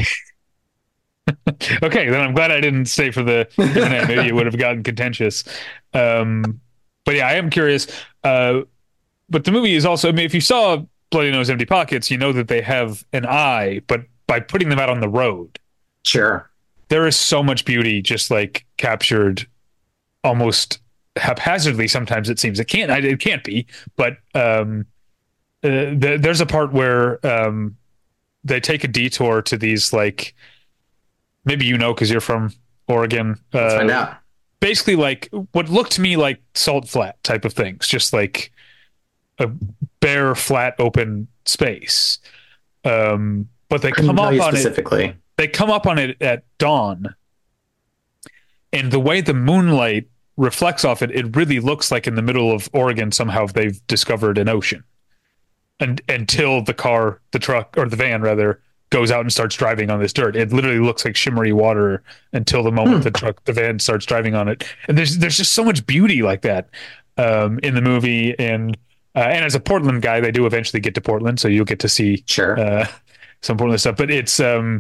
Okay, then I'm glad I didn't stay for the internet. Maybe it would have gotten contentious. But yeah, I am curious. But the movie is also, I mean, if you saw Bloody Nose, Empty Pockets, you know that they have an eye, but by putting them out on the road, sure, there is so much beauty just like captured almost haphazardly. Sometimes it seems it can't be, but there's a part where they take a detour to these like, maybe you know because you're from Oregon. Let's find out. Basically, like what looked to me like salt flat type of things, just like a bare, flat, open space. But they come up on specifically. they come up on it at dawn, and the way the moonlight reflects off it, it really looks like in the middle of Oregon somehow they've discovered an ocean. And until the truck, or the van rather, goes out and starts driving on this dirt, it literally looks like shimmery water until the moment the van starts driving on it. And there's just so much beauty like that in the movie. And as a Portland guy, they do eventually get to Portland, so you'll get to see some Portland stuff. But it's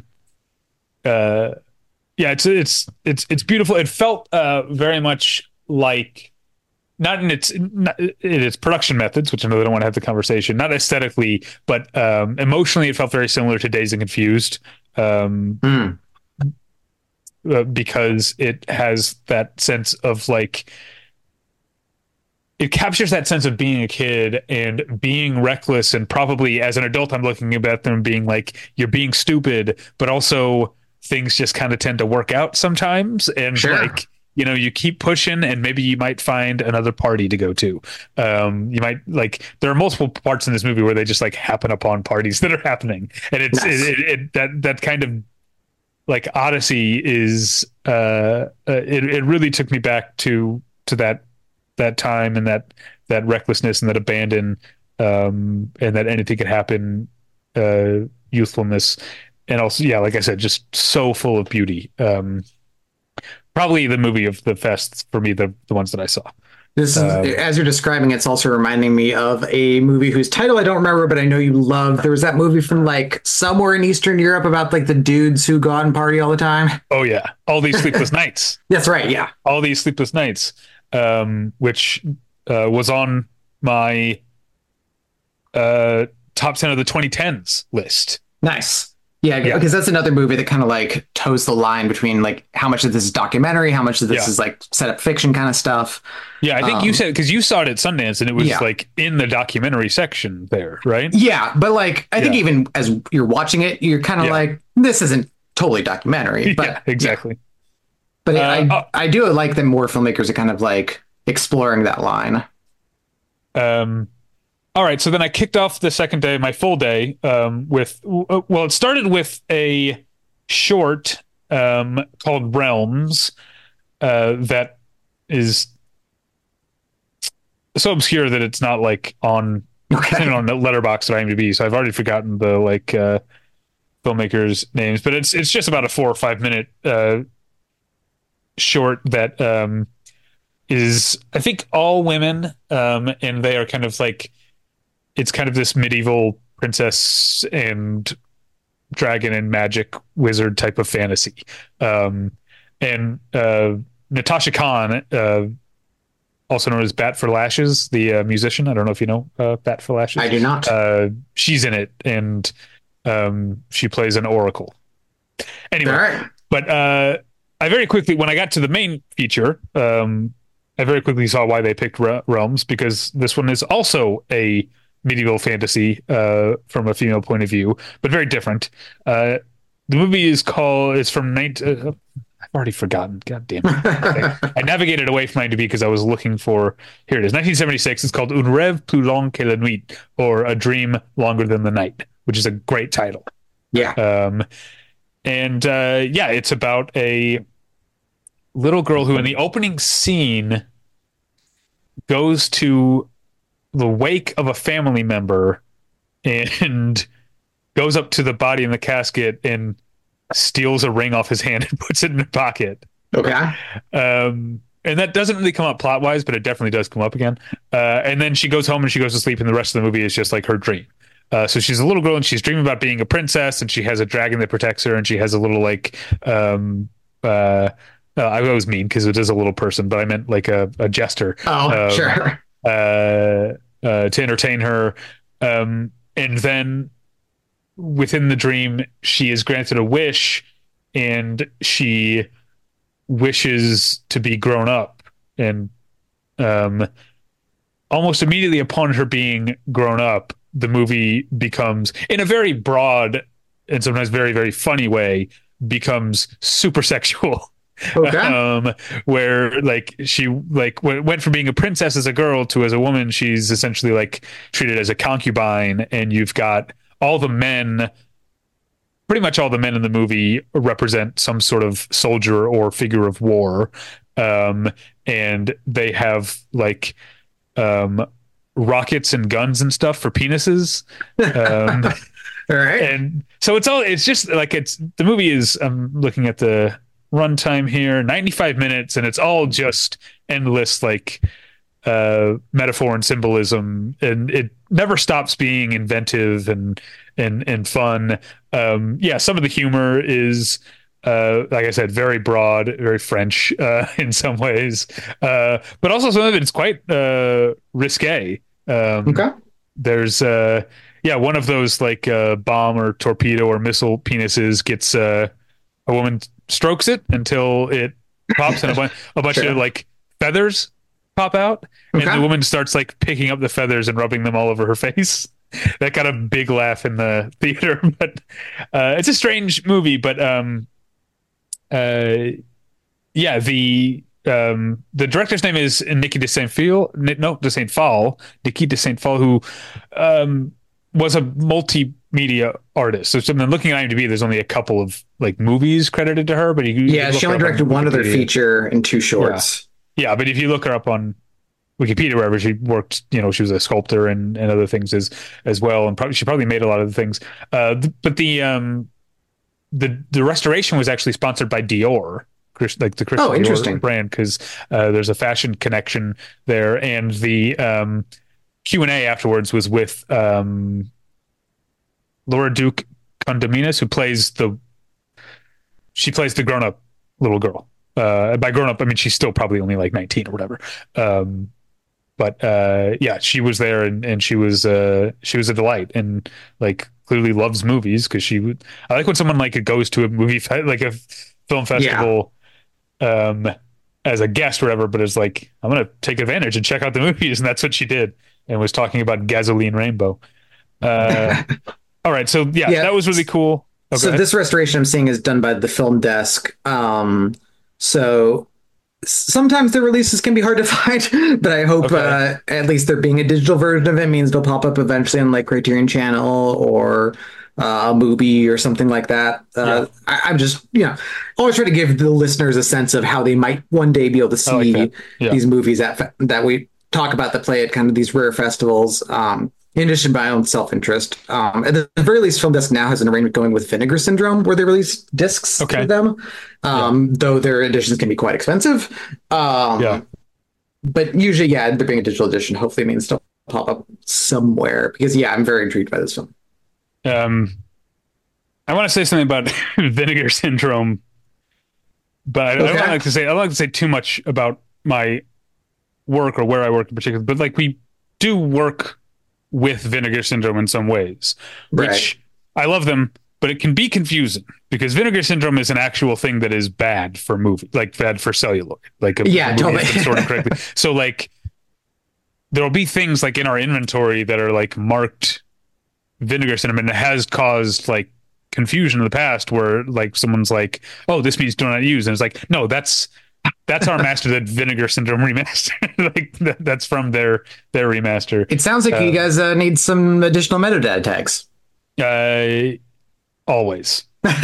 it's beautiful. It felt very much like, not in its production methods, which I know they don't want to have the conversation, not aesthetically, but emotionally, it felt very similar to Dazed and Confused, because it has that sense of like, it captures that sense of being a kid and being reckless, and probably as an adult, I'm looking at them being like, you're being stupid, but also things just kind of tend to work out sometimes, and like, you know, you keep pushing, and maybe you might find another party to go to. You might, like, there are multiple parts in this movie where they just like happen upon parties that are happening, and it's that kind of like odyssey is it really took me back to that time, and that recklessness and that abandon, and that anything could happen youthfulness, and also, yeah, like I said, just so full of beauty. Probably the movie of the fest for me, the ones that I saw. This is, as you're describing, it's also reminding me of a movie whose title I don't remember, but I know you love. There was that movie from like somewhere in Eastern Europe about like the dudes who go out and party all the time. Oh yeah, All These Sleepless Nights. That's right. Yeah, All These Sleepless Nights, which was on my top 10 of the 2010s list. Nice. Yeah, because that's another movie that kind of like toes the line between like how much of this is documentary, how much of this is like set up fiction kind of stuff. Yeah, I think you said, because you saw it at Sundance and it was like in the documentary section there, right? Yeah, but like I think even as you're watching it, you're kind of like, this isn't totally documentary. But exactly. But I do like that more filmmakers are kind of like exploring that line. All right, so then I kicked off the second day, my full day, with, well, it started with a short called Realms that is so obscure that it's not like on the Letterboxd or IMDb, so I've already forgotten the like filmmakers' names, but it's just about a 4 or 5 minute short that is, I think, all women, and they are kind of like, it's kind of this medieval princess and dragon and magic wizard type of fantasy. And Natasha Khan, also known as Bat for Lashes, the musician. I don't know if you know Bat for Lashes. I do not. She's in it, and she plays an oracle. Anyway, but I very quickly, when I got to the main feature, I very quickly saw why they picked Realms, because this one is also a medieval fantasy from a female point of view, but very different. The movie is from I've already forgotten. God damn it. I navigated away from IMDb because I was looking for, here it is, 1976. It's called Un rêve plus long que la nuit, or A Dream Longer Than the Night, which is a great title. Yeah. It's about a little girl who in the opening scene goes to the wake of a family member and goes up to the body in the casket and steals a ring off his hand and puts it in her pocket. Okay. And that doesn't really come up plot wise, but it definitely does come up again. And then she goes home and she goes to sleep, and the rest of the movie is just like her dream. So she's a little girl and she's dreaming about being a princess, and she has a dragon that protects her, and she has a little like I always mean, because it is a little person, but I meant like a jester. Oh, sure. To entertain her. And then within the dream, she is granted a wish, and she wishes to be grown up. And almost immediately upon her being grown up, the movie becomes, in a very broad and sometimes very, very funny way, becomes super sexual. Okay. Where like she like went from being a princess as a girl to, as a woman, she's essentially like treated as a concubine, and you've got all the men pretty much all the men in the movie represent some sort of soldier or figure of war. And they have like rockets and guns and stuff for penises. All right. And so it's just like the movie is, I'm looking at the runtime here, 95 minutes, and it's all just endless like metaphor and symbolism, and it never stops being inventive and fun. Some of the humor is like I said, very broad, very French in some ways, but also some of it is quite risque. Okay. There's one of those like bomb or torpedo or missile penises gets a woman strokes it until it pops and a bunch Sure. of like feathers pop out, Okay. and the woman starts like picking up the feathers and rubbing them all over her face. That got a big laugh in the theater, but it's a strange movie. But the director's name is Nikki de Saint Phal. Nikki de Saint Phal, who was a multimedia artist. So something looking at IMDb, there's only a couple of like movies credited to her, but She only directed one other feature and two shorts. Yeah, but if you look her up on Wikipedia, wherever she worked, she was a sculptor and other things as well, and she probably made a lot of the things. But the restoration was actually sponsored by Dior, like the Christian Dior brand, because there's a fashion connection there, and the Q&A afterwards was with Laura Duke Condominis, who plays the grown-up little girl. By grown up, I mean she's still probably only like 19 or whatever. But she was there, and she was a delight, and like clearly loves movies, because I like when someone like goes to a movie like a film festival as a guest or whatever, but is like, I'm gonna take advantage and check out the movies, and that's what she did, and was talking about Gasoline Rainbow. All right, so that was really cool. Okay. So this restoration I'm seeing is done by the Film Desk. So sometimes the releases can be hard to find, but I hope at least there being a digital version of it means they'll pop up eventually on like Criterion Channel or a movie or something like that. I'm just, always try to give the listeners a sense of how they might one day be able to see these movies that we talk about that play at kind of these rare festivals. In addition to my own self-interest. At the very least, Film Desk now has an arrangement going with Vinegar Syndrome, where they release discs for them, though their editions can be quite expensive. But usually, there being a digital edition hopefully means they'll pop up somewhere, because, I'm very intrigued by this film. I want to say something about Vinegar Syndrome, but I don't like to say too much about my work or where I work in particular, but like we do work with Vinegar Syndrome in some ways, which I love them, but it can be confusing, because Vinegar Syndrome is an actual thing that is bad for movie, like bad for celluloid, like a movie totally. Sort of correctly. So like there'll be things like in our inventory that are like marked Vinegar Syndrome, and it has caused like confusion in the past, where like someone's like, "Oh, this means do not use," and it's like, no, that's our master, that Vinegar Syndrome remaster. Like that's from their remaster. It sounds like you guys need some additional metadata tags. Always.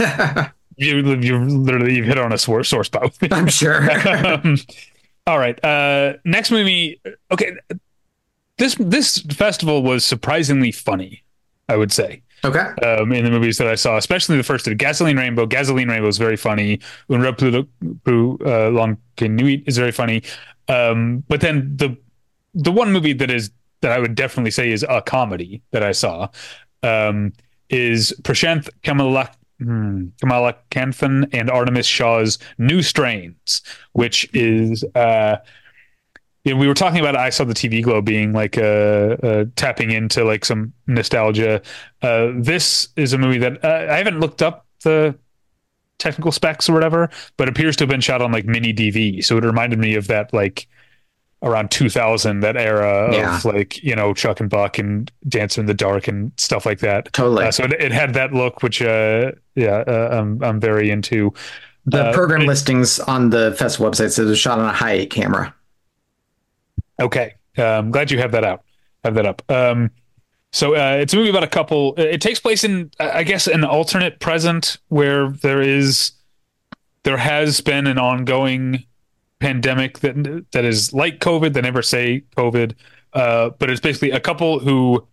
You've hit on a sore spot. I'm sure. All right. Next movie. Okay. This festival was surprisingly funny, I would say. Okay. In the movies that I saw, especially the first two, Gasoline Rainbow. Gasoline Rainbow is very funny. Un Repos Longue Nuit is very funny. But then the one movie that I would definitely say is a comedy that I saw is Prashanth Kamalakanthan and Artemis Shaw's New Strains, which is we were talking about I Saw the TV Glow being like tapping into like some nostalgia. This is a movie that I haven't looked up the technical specs or whatever, but appears to have been shot on like mini DV. So it reminded me of that like around 2000, that era of like, Chuck and Buck and Dancer in the Dark and stuff like that. Totally. So it had that look, which I'm very into. The program listings on the festival website says it was shot on a high 8 camera. Okay. I'm glad you have that up. So it's a movie about a couple. It takes place in, I guess, an alternate present where there has been an ongoing pandemic that is like COVID. They never say COVID, but it's basically a couple who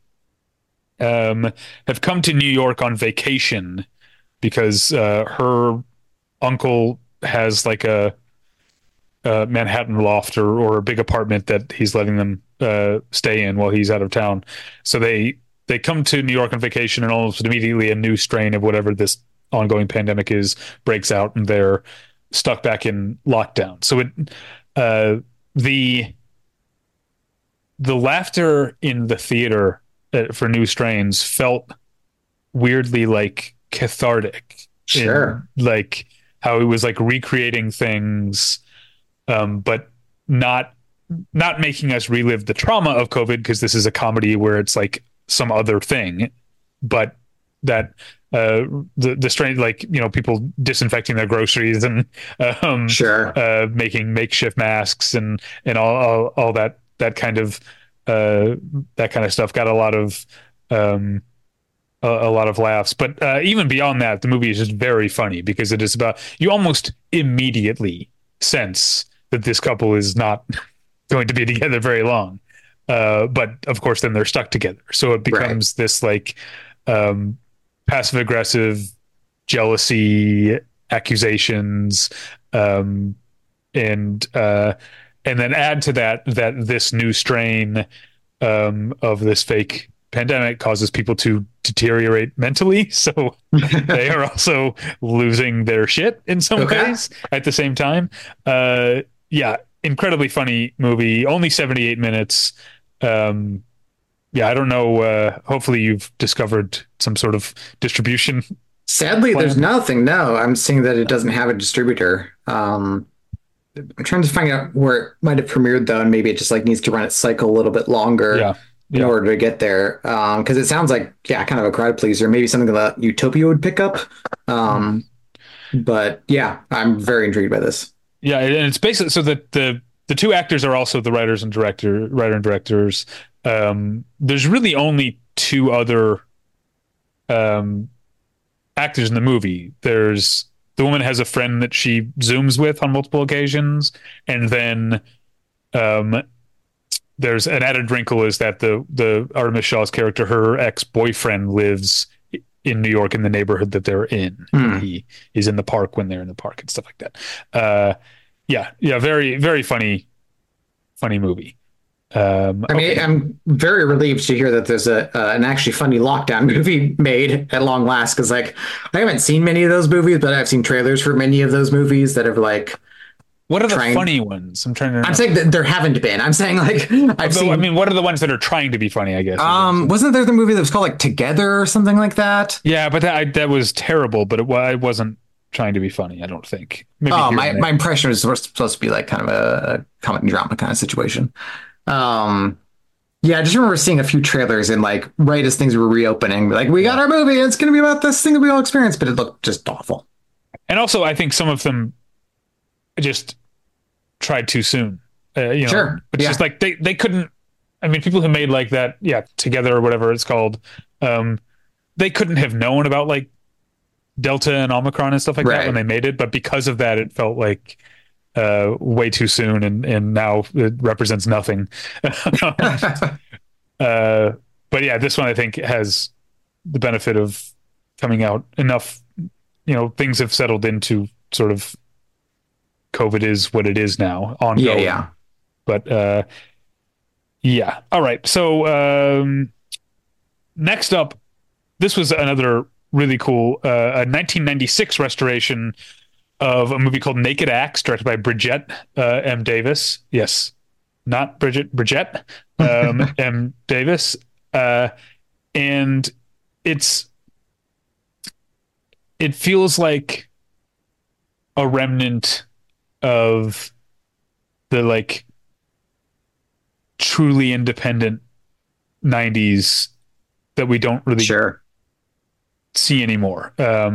have come to New York on vacation because her uncle has like a Manhattan loft or a big apartment that he's letting them stay in while he's out of town. So they come to New York on vacation, and almost immediately a new strain of whatever this ongoing pandemic is breaks out, and they're stuck back in lockdown. So the laughter in the theater for New Strains felt weirdly like cathartic. Sure. Like how it was like recreating things, but not making us relive the trauma of COVID, because this is a comedy where it's like some other thing, but that the strain, like, you know, people disinfecting their groceries and Sure. making makeshift masks and all that kind of stuff got a lot of laughs. But even beyond that, the movie is just very funny because it is about, you almost immediately sense that this couple is not going to be together very long. But of course, then they're stuck together. So it becomes this like passive aggressive jealousy, accusations, and then add to that this new strain of this fake pandemic causes people to deteriorate mentally. So they are also losing their shit in some ways at the same time. Yeah, incredibly funny movie. Only 78 minutes. Yeah, I don't know. Hopefully you've discovered some sort of distribution. Sadly, plan. there's nothing. No, I'm seeing that it doesn't have a distributor. I'm trying to find out where it might have premiered though, and maybe it just like needs to run its cycle a little bit longer in order to get there. Because it sounds like, yeah, kind of a crowd pleaser. Maybe something that Utopia would pick up. But yeah, I'm very intrigued by this. Yeah, and it's basically so that the two actors are also the writer and directors. There's really only two other actors in the movie. There's the woman has a friend that she Zooms with on multiple occasions, and then there's an added wrinkle is that the Artemis Shaw's character, her ex-boyfriend, lives in New York in the neighborhood that they're in. He is in the park when they're in the park and stuff like that. Yeah, very, very funny movie. I mean, I'm very relieved to hear that there's an actually funny lockdown movie made at long last, because like I haven't seen many of those movies, but I've seen trailers for many of those movies that have like. What are the funny ones? I'm trying to. I'm saying that there haven't been. I'm saying like I've seen. I mean, what are the ones that are trying to be funny? I guess. Wasn't there the movie that was called like Together or something like that? Yeah, but that was terrible. But it wasn't trying to be funny, I don't think. Maybe my impression was supposed to be like kind of a comedy drama kind of situation. Yeah, I just remember seeing a few trailers and like right as things were reopening, like we got our movie, it's going to be about this thing that we all experienced, but it looked just awful. And also, I think some of them just tried too soon. You know, sure, it's just like they couldn't. I mean, people who made like that, Together or whatever it's called, they couldn't have known about like Delta and Omicron and stuff like that when they made it, but because of that, it felt like way too soon, and now it represents nothing. But yeah, this one I think has the benefit of coming out enough. You know, things have settled into sort of COVID is what it is now. Ongoing. Yeah. But yeah. All right. So next up, this was another really cool a 1996 restoration of a movie called Naked Acts, directed by Bridgette M. Davis. Yes, not Bridgette M. Davis. And it feels like a remnant of the like truly independent 90s that we don't really see anymore.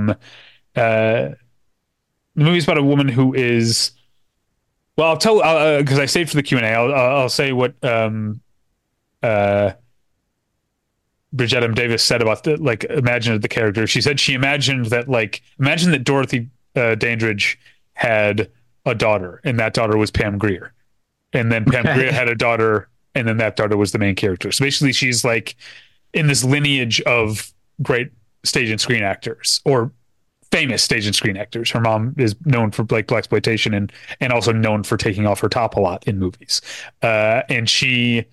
The movie's about a woman who is, well, I'll tell, because I saved for the Q&A, I'll say what the Bridget M. Davis said about the like imagined the character. She said she imagined that imagine that Dorothy Dandridge had a daughter, and that daughter was Pam Grier, and then Pam Grier had a daughter, and then that daughter was the main character. So basically, she's like in this lineage of great stage and screen actors, or famous stage and screen actors. Her mom is known for like blaxploitation and also known for taking off her top a lot in movies. And she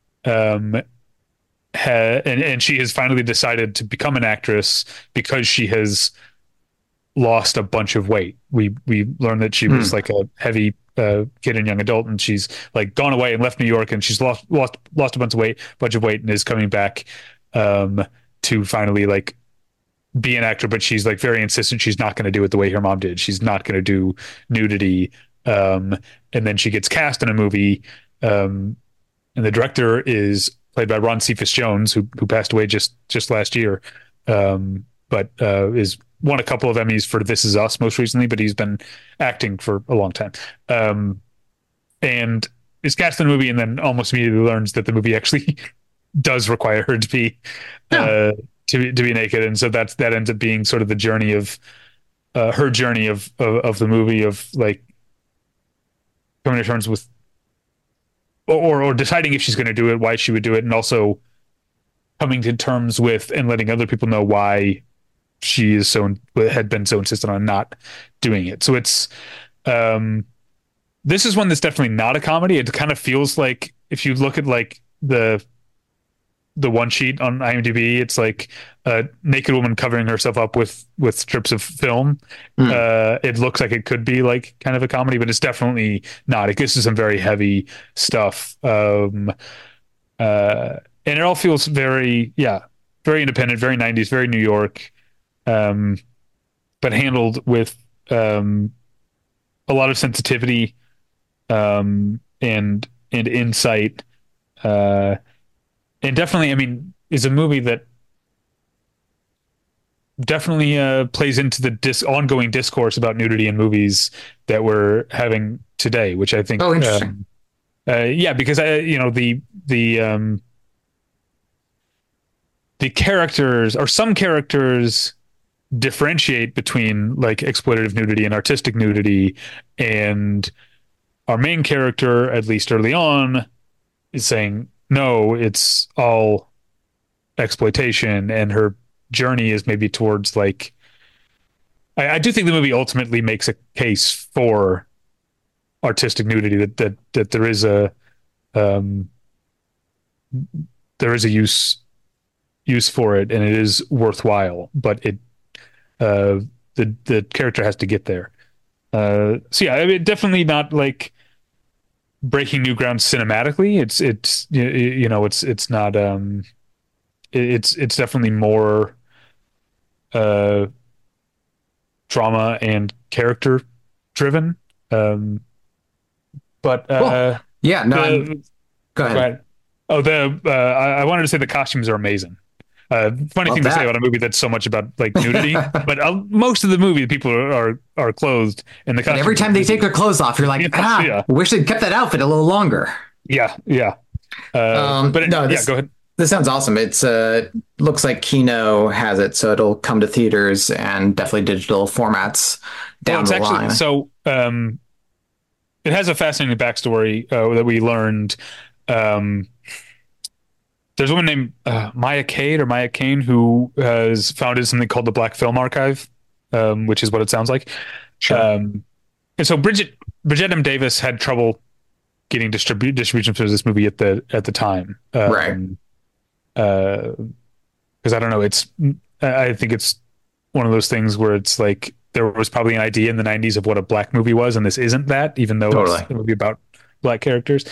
and she has finally decided to become an actress because she has lost a bunch of weight. We learned that she was like a heavy kid and young adult, and she's like gone away and left New York, and she's lost a bunch of weight, and is coming back to finally like be an actor. But she's like very insistent she's not going to do it the way her mom did. She's not going to do nudity. And then she gets cast in a movie, and the director is played by Ron Cephas Jones, who passed away just last year, but is won a couple of Emmys for This Is Us most recently, but he's been acting for a long time. And is cast in the movie, and then almost immediately learns that the movie actually does require her to be to be naked, and so that ends up being sort of the journey of her journey of the movie, of like coming to terms with or deciding if she's going to do it, why she would do it, and also coming to terms with and letting other people know why she had been so insistent on not doing it. So it's this is one that's definitely not a comedy. It kind of feels like, if you look at like the one sheet on IMDb, it's like a naked woman covering herself up with strips of film. It looks like it could be like kind of a comedy, but it's definitely not. It gets to some very heavy stuff. And it all feels very independent, very 90s, very New York, but handled with a lot of sensitivity and insight. And definitely, I mean, is a movie that definitely plays into the ongoing discourse about nudity in movies that we're having today, which I think, interesting. Because the characters, or some characters, differentiate between like exploitative nudity and artistic nudity, and our main character, at least early on, is saying, no, it's all exploitation, and her journey is maybe towards like, I do think the movie ultimately makes a case for artistic nudity, that there is a use for it, and it is worthwhile, but it the character has to get there. So yeah, I mean, definitely not like breaking new ground cinematically. It's not it's definitely more drama and character driven. But cool. Yeah, no, go ahead. Right. Oh, I wanted to say the costumes are amazing. Funny thing to say about a movie that's so much about like nudity, but most of the movie people are clothed, and the costumes, every time they take their clothes off, you're like, wish they'd kept that outfit a little longer. Yeah. But go ahead. This sounds awesome. It's looks like Kino has it, so it'll come to theaters and definitely digital formats down the line. So it has a fascinating backstory that we learned. There's a woman named Maya Kane who has founded something called the Black Film Archive, which is what it sounds like. Sure. And so Bridget M. Davis had trouble getting distribution for this movie at the time, right? Because I don't know, I think it's one of those things where it's like there was probably an idea in the 90s of what a black movie was, and this isn't that, even though it's a movie about black characters.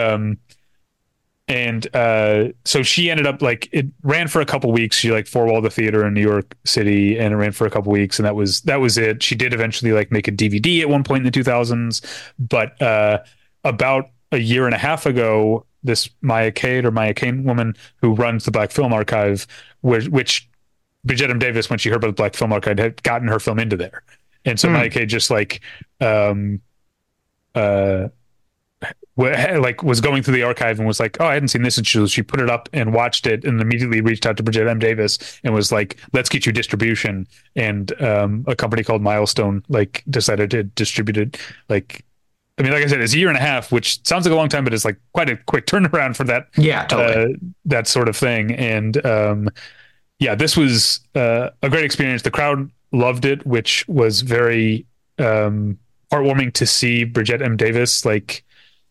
And so she ended up like, it ran for a couple weeks. She like four-walled the theater in New York City, and it ran for a couple weeks, and that was it. She did eventually like make a DVD at one point in the 2000s, but about a year and a half ago, this Maya Kane woman who runs the Black Film Archive, which Bridget M. Davis, when she heard about the Black Film Archive, had gotten her film into there, and so Maya Kane just like like was going through the archive and was like, oh, I hadn't seen this, and she put it up and watched it, and immediately reached out to Bridget M. Davis and was like, let's get you distribution. And a company called Milestone like decided to distribute it. Like, I mean, like I said, it's a year and a half, which sounds like a long time, but it's like quite a quick turnaround for that. Yeah, totally. That sort of thing. And yeah, this was a great experience. The crowd loved it, which was very heartwarming to see Bridget M. Davis like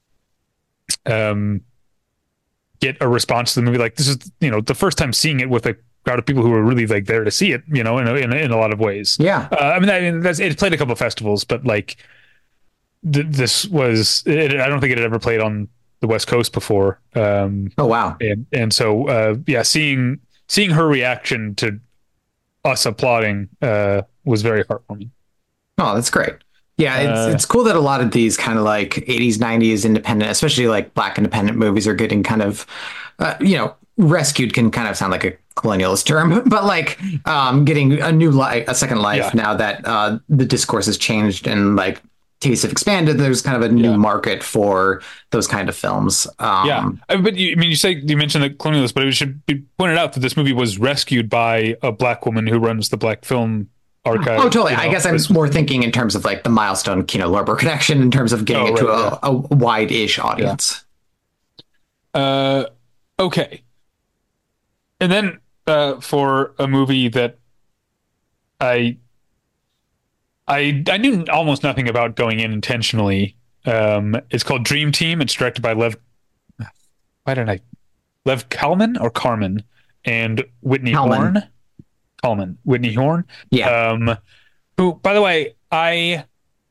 get a response to the movie. Like, this is, you know, the first time seeing it with a crowd of people who were really like there to see it, you know, in a lot of ways. Yeah. I mean, it played a couple of festivals, but like this was, I don't think it had ever played on the West Coast before. Oh, wow. And so, yeah, seeing her reaction to us applauding was very heartwarming. Oh, that's great. Yeah, it's cool that a lot of these kind of like 80s, 90s independent, especially like Black independent movies are getting kind of, you know, rescued can kind of sound like a colonialist term, but like getting a new life, a second life now that the discourse has changed and like tastes have expanded. There's kind of a new market for those kind of films. But you mentioned the colonialist, but it should be pointed out that this movie was rescued by a Black woman who runs the Black Film Archive. Oh, totally. You know, I guess I'm more thinking in terms of like the Milestone Kino Lorber connection in terms of getting it to a wide-ish audience. Okay. And then for a movie that I knew almost nothing about going in intentionally. It's called Dream Team. It's directed by Lev Kalman or Carmen and Whitney Horn. Whitney Horn. Yeah. Who, by the way, I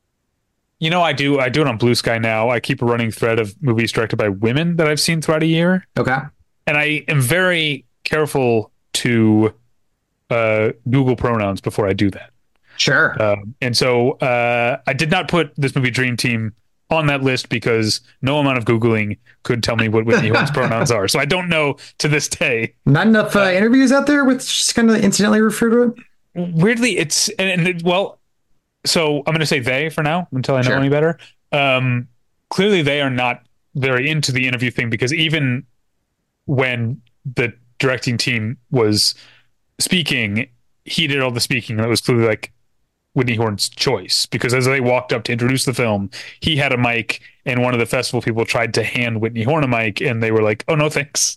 do it on Blue Sky now. I keep a running thread of movies directed by women that I've seen throughout a year. Okay. And I am very careful to Google pronouns before I do that. Sure. And so I did not put this movie Dream Team on that list because no amount of Googling could tell me what Whitney Horn's pronouns are. So I don't know to this day. Not enough interviews out there with just kind of incidentally referred to it? Weirdly, it's, well, so I'm going to say they for now until I know any better. Clearly, they are not very into the interview thing because even when the directing team was speaking, he did all the speaking. And it was clearly like Whitney Horn's choice because as they walked up to introduce the film, he had a mic and one of the festival people tried to hand Whitney Horn a mic and they were like, oh, no, thanks.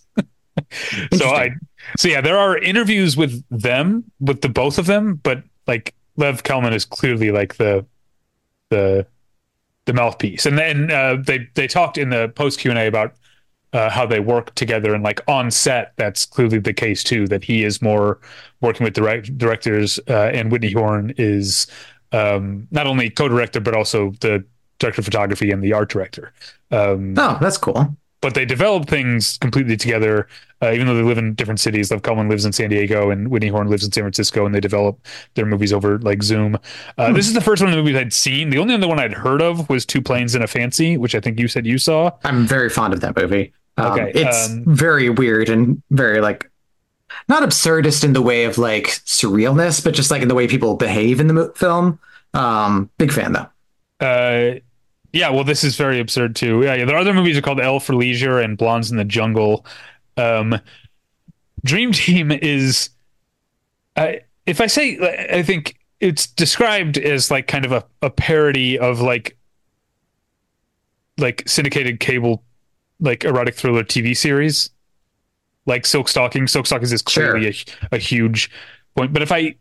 So yeah, there are interviews with them, with the both of them, but like Lev Kalman is clearly like the mouthpiece. And then they talked in the post Q&A about how they work together and like on set. That's clearly the case too, that he is more working with directors and Whitney Horn is not only co-director, but also the director of photography and the art director. Oh, that's cool. But they develop things completely together, even though they live in different cities. Lev Kalman lives in San Diego and Whitney Horn lives in San Francisco, and they develop their movies over like Zoom. This is the first one of the movies I'd seen. The only other one I'd heard of was Two Planes and a Fancy, which I think you said you saw. I'm very fond of that movie. Okay. It's very weird and very like not absurdist in the way of like surrealness, but just like in the way people behave in the film. Big fan though. Yeah, well, this is very absurd too. Yeah, there are other movies are called L for Leisure and Blondes in the Jungle. Dream Team is, if I say, I think it's described as like kind of a parody of like syndicated cable, like erotic thriller TV series, like Silk Stalking. Silk Stalking is clearly a huge point. But if I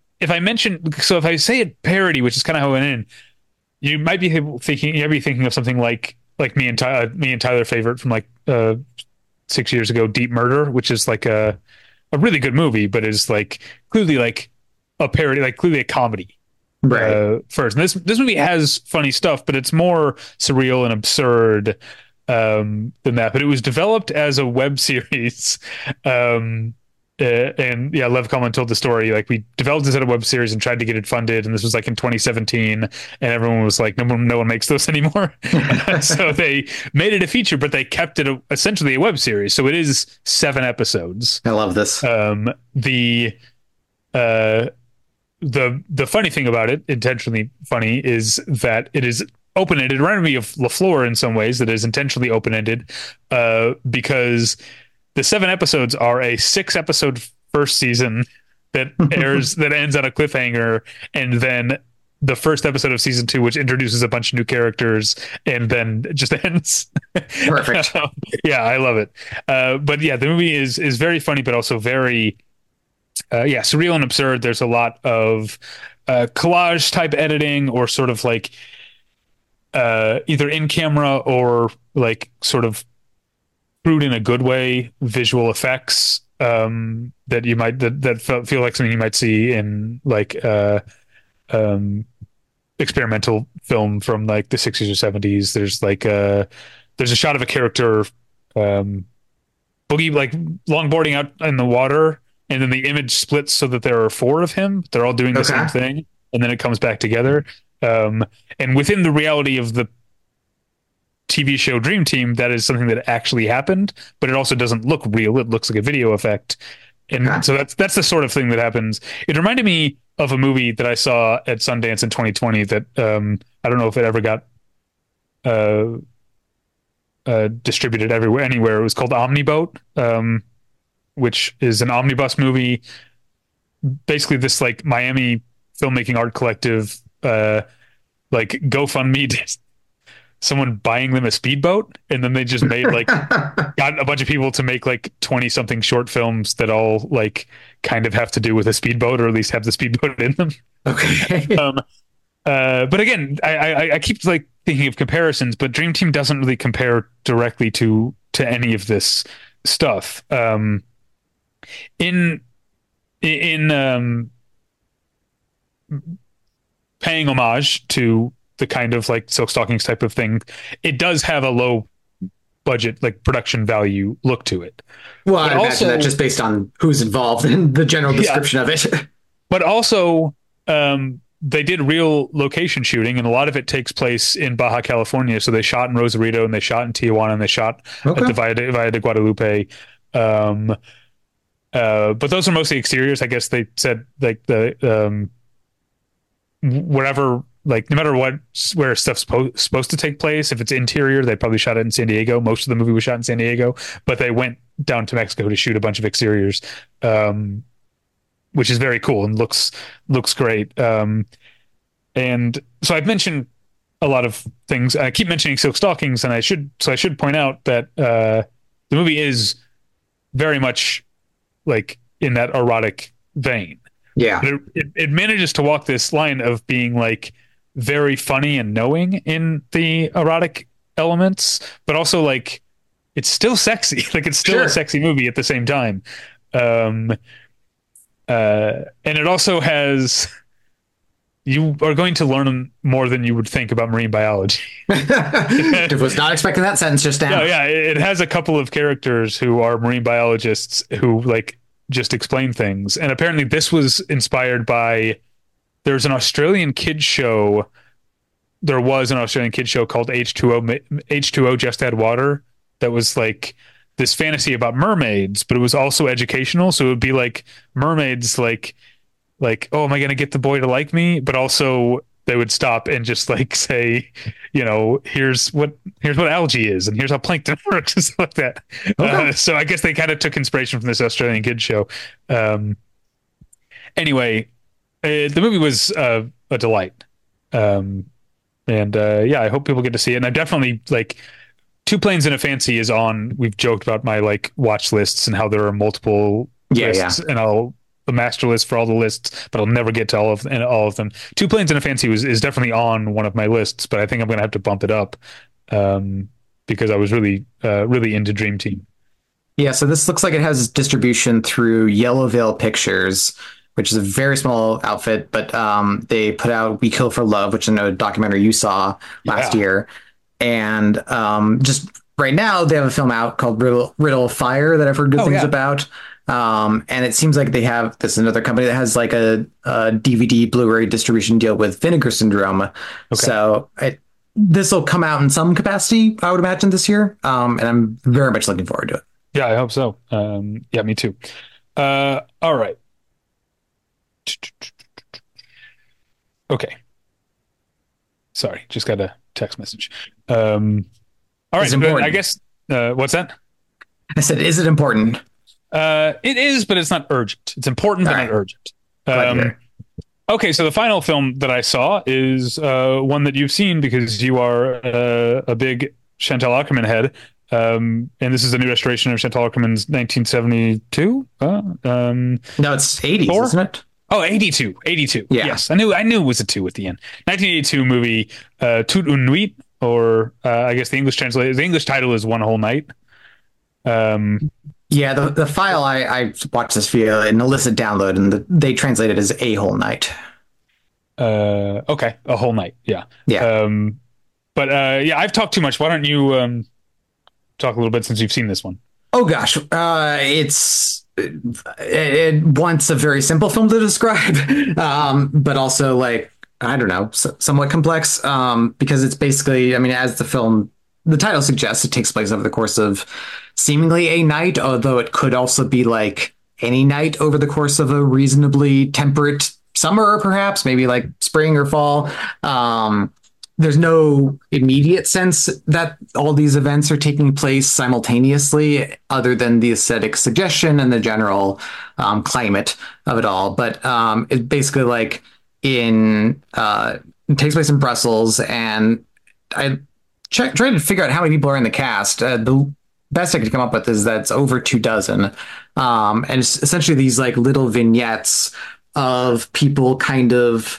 say it parody, which is kind of how it went in, you might be thinking of something like me and Tyler favorite from like 6 years ago, Deep Murder, which is like a really good movie, but is like clearly like a parody, like clearly a comedy. Right. First, and this movie has funny stuff, but it's more surreal and absurd than that. But it was developed as a web series. And yeah, Lev Kalman told the story, like we developed this as a web series and tried to get it funded, and this was like in 2017, and everyone was like, no one makes this anymore. So they made it a feature, but they kept it essentially a web series. So it is 7 episodes. I love this. The funny thing about it, intentionally funny, is that it is open-ended. It reminded me of LaFleur in some ways, that is intentionally open-ended, because the 7 episodes are a 6-episode first season that airs that ends on a cliffhanger, and then the first episode of season 2, which introduces a bunch of new characters, and then just ends. Perfect. Yeah, I love it. But yeah, the movie is very funny, but also very surreal and absurd. There's a lot of collage type editing, or sort of like either in camera or like sort of crude in a good way visual effects, that you might that feel like something you might see in like um experimental film from like the 60s or 70s. There's a shot of a character boogie, like longboarding out in the water, and then the image splits so that there are 4 of him. They're all doing the same thing, and then it comes back together. And within the reality of the TV show Dream Team, that is something that actually happened, but it also doesn't look real. It looks like a video effect. And so that's the sort of thing that happens. It reminded me of a movie that I saw at Sundance in 2020 that I don't know if it ever got distributed anywhere. It was called Omniboat, which is an omnibus movie. Basically, this like Miami filmmaking art collective, like GoFundMe did someone buying them a speedboat, and then they just made like got a bunch of people to make like 20 something short films that all like kind of have to do with a speedboat, or at least have the speedboat in them. Okay. But again, I keep like thinking of comparisons, but Dream Team doesn't really compare directly to any of this stuff. In paying homage to the kind of like Silk Stockings type of thing, it does have a low budget, like production value look to it. Well, I imagine that just based on who's involved and the general description of it. But also, they did real location shooting, and a lot of it takes place in Baja California. So they shot in Rosarito, and they shot in Tijuana, and they shot at the Valle de Guadalupe. But those are mostly exteriors. I guess they said like the whatever, like no matter what, where stuff's supposed to take place, if it's interior, they probably shot it in San Diego. Most of the movie was shot in San Diego, but they went down to Mexico to shoot a bunch of exteriors, which is very cool and looks great. And so I've mentioned a lot of things. I keep mentioning Silk Stockings, and I should point out that the movie is very much like in that erotic vein. Yeah. But it manages to walk this line of being like very funny and knowing in the erotic elements, but also like it's still sexy. Like it's still a sexy movie at the same time. And it also has, you are going to learn more than you would think about marine biology. Was not expecting that sentence just now. No, yeah, it has a couple of characters who are marine biologists who like just explain things. And apparently this was inspired by, there's an Australian kids show. There was an Australian kids show called H2O Just Add Water, that was like this fantasy about mermaids, but it was also educational. So it would be like mermaids, like, oh, am I going to get the boy to like me? But also they would stop and just like say, you know, here's what algae is, and here's how plankton works, and stuff like that. Okay. So I guess they kind of took inspiration from this Australian kids show. Anyway, the movie was a delight. I hope people get to see it. And I definitely like Two Planes and a Fancy is on. We've joked about my like watch lists and how there are multiple lists, and I'll the master list for all the lists, but I'll never get to all of them. Two Planes and a Fancy is definitely on one of my lists, but I think I'm going to have to bump it up because I was really into Dream Team. Yeah, so this looks like it has distribution through Yellow Veil Pictures, which is a very small outfit, but they put out We Kill for Love, which I know a documentary you saw last year. And just right now, they have a film out called Riddle of Fire that I've heard good things about. And it seems like they have this another company that has like a DVD Blu-ray distribution deal with Vinegar Syndrome. Okay. So this will come out in some capacity, I would imagine, this year. And I'm very much looking forward to it. Yeah, I hope so. Yeah, me too. All right. Okay. Sorry, just gotta text message. All right, It's important. I guess. What's that? I said, is it important? It is, but it's not urgent. It's important, but All not right. urgent. Glad to hear. Okay, so the final film that I saw is one that you've seen because you are a big Chantal Akerman head. And this is a new restoration of Chantal Akerman's 1972. No, it's 80s, Four? isn't it? Oh, 82. 82. Yeah. Yes, I knew it was a 2 at the end. 1982 movie, Toute une nuit, or I guess the English title is One Whole Night. Yeah, the file I watched this via an illicit download, and they translate it as A Whole Night. Okay, a whole night. Yeah. Yeah. But yeah, I've talked too much. Why don't you talk a little bit since you've seen this one? Oh gosh, it wants a very simple film to describe, but also like I don't know, somewhat complex because it's basically, I mean, as the title suggests, it takes place over the course of seemingly a night, although it could also be like any night over the course of a reasonably temperate summer, perhaps maybe like spring or fall. There's no immediate sense that all these events are taking place simultaneously, other than the aesthetic suggestion and the general climate of it all. But it's basically like it takes place in Brussels, and I tried to figure out how many people are in the cast. The best I could come up with is that it's over 24, and it's essentially these like little vignettes of people kind of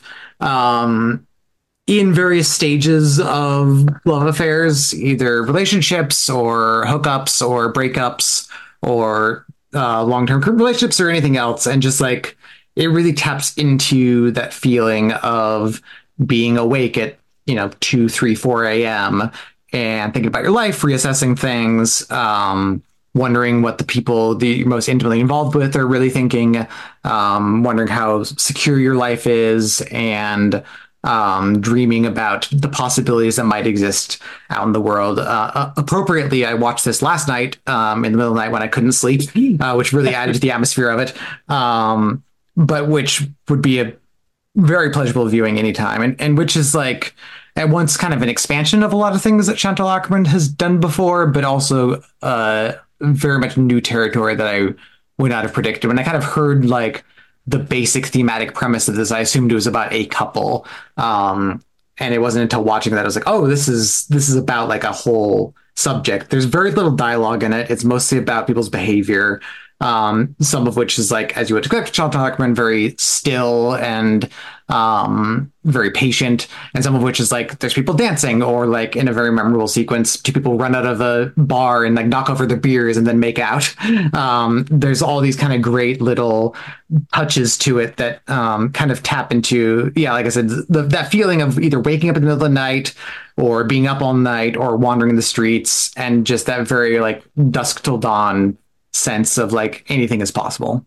in various stages of love affairs, either relationships or hookups or breakups or long-term relationships or anything else. And just like it really taps into that feeling of being awake at, 2, 3, 4 a.m. and thinking about your life, reassessing things, wondering what the people that you're most intimately involved with are really thinking, wondering how secure your life is, and dreaming about the possibilities that might exist out in the world. Appropriately, I watched this last night in the middle of the night when I couldn't sleep, which really added to the atmosphere of it, but which would be a very pleasurable viewing anytime, and which is like at once kind of an expansion of a lot of things that Chantal Akerman has done before, but also very much new territory that I would not have predicted. When I kind of heard like the basic thematic premise of this, I assumed it was about a couple. And it wasn't until watching that I was like, oh, this is about like a whole subject. There's very little dialogue in it. It's mostly about people's behavior. Some of which is like, as you would expect, Chantal Akerman, very still and very patient, and some of which is like there's people dancing, or like in a very memorable sequence, two people run out of a bar and like knock over their beers and then make out. There's all these kind of great little touches to it that kind of tap into, like I said, that feeling of either waking up in the middle of the night or being up all night or wandering in the streets, and just that very like dusk till dawn sense of like anything is possible.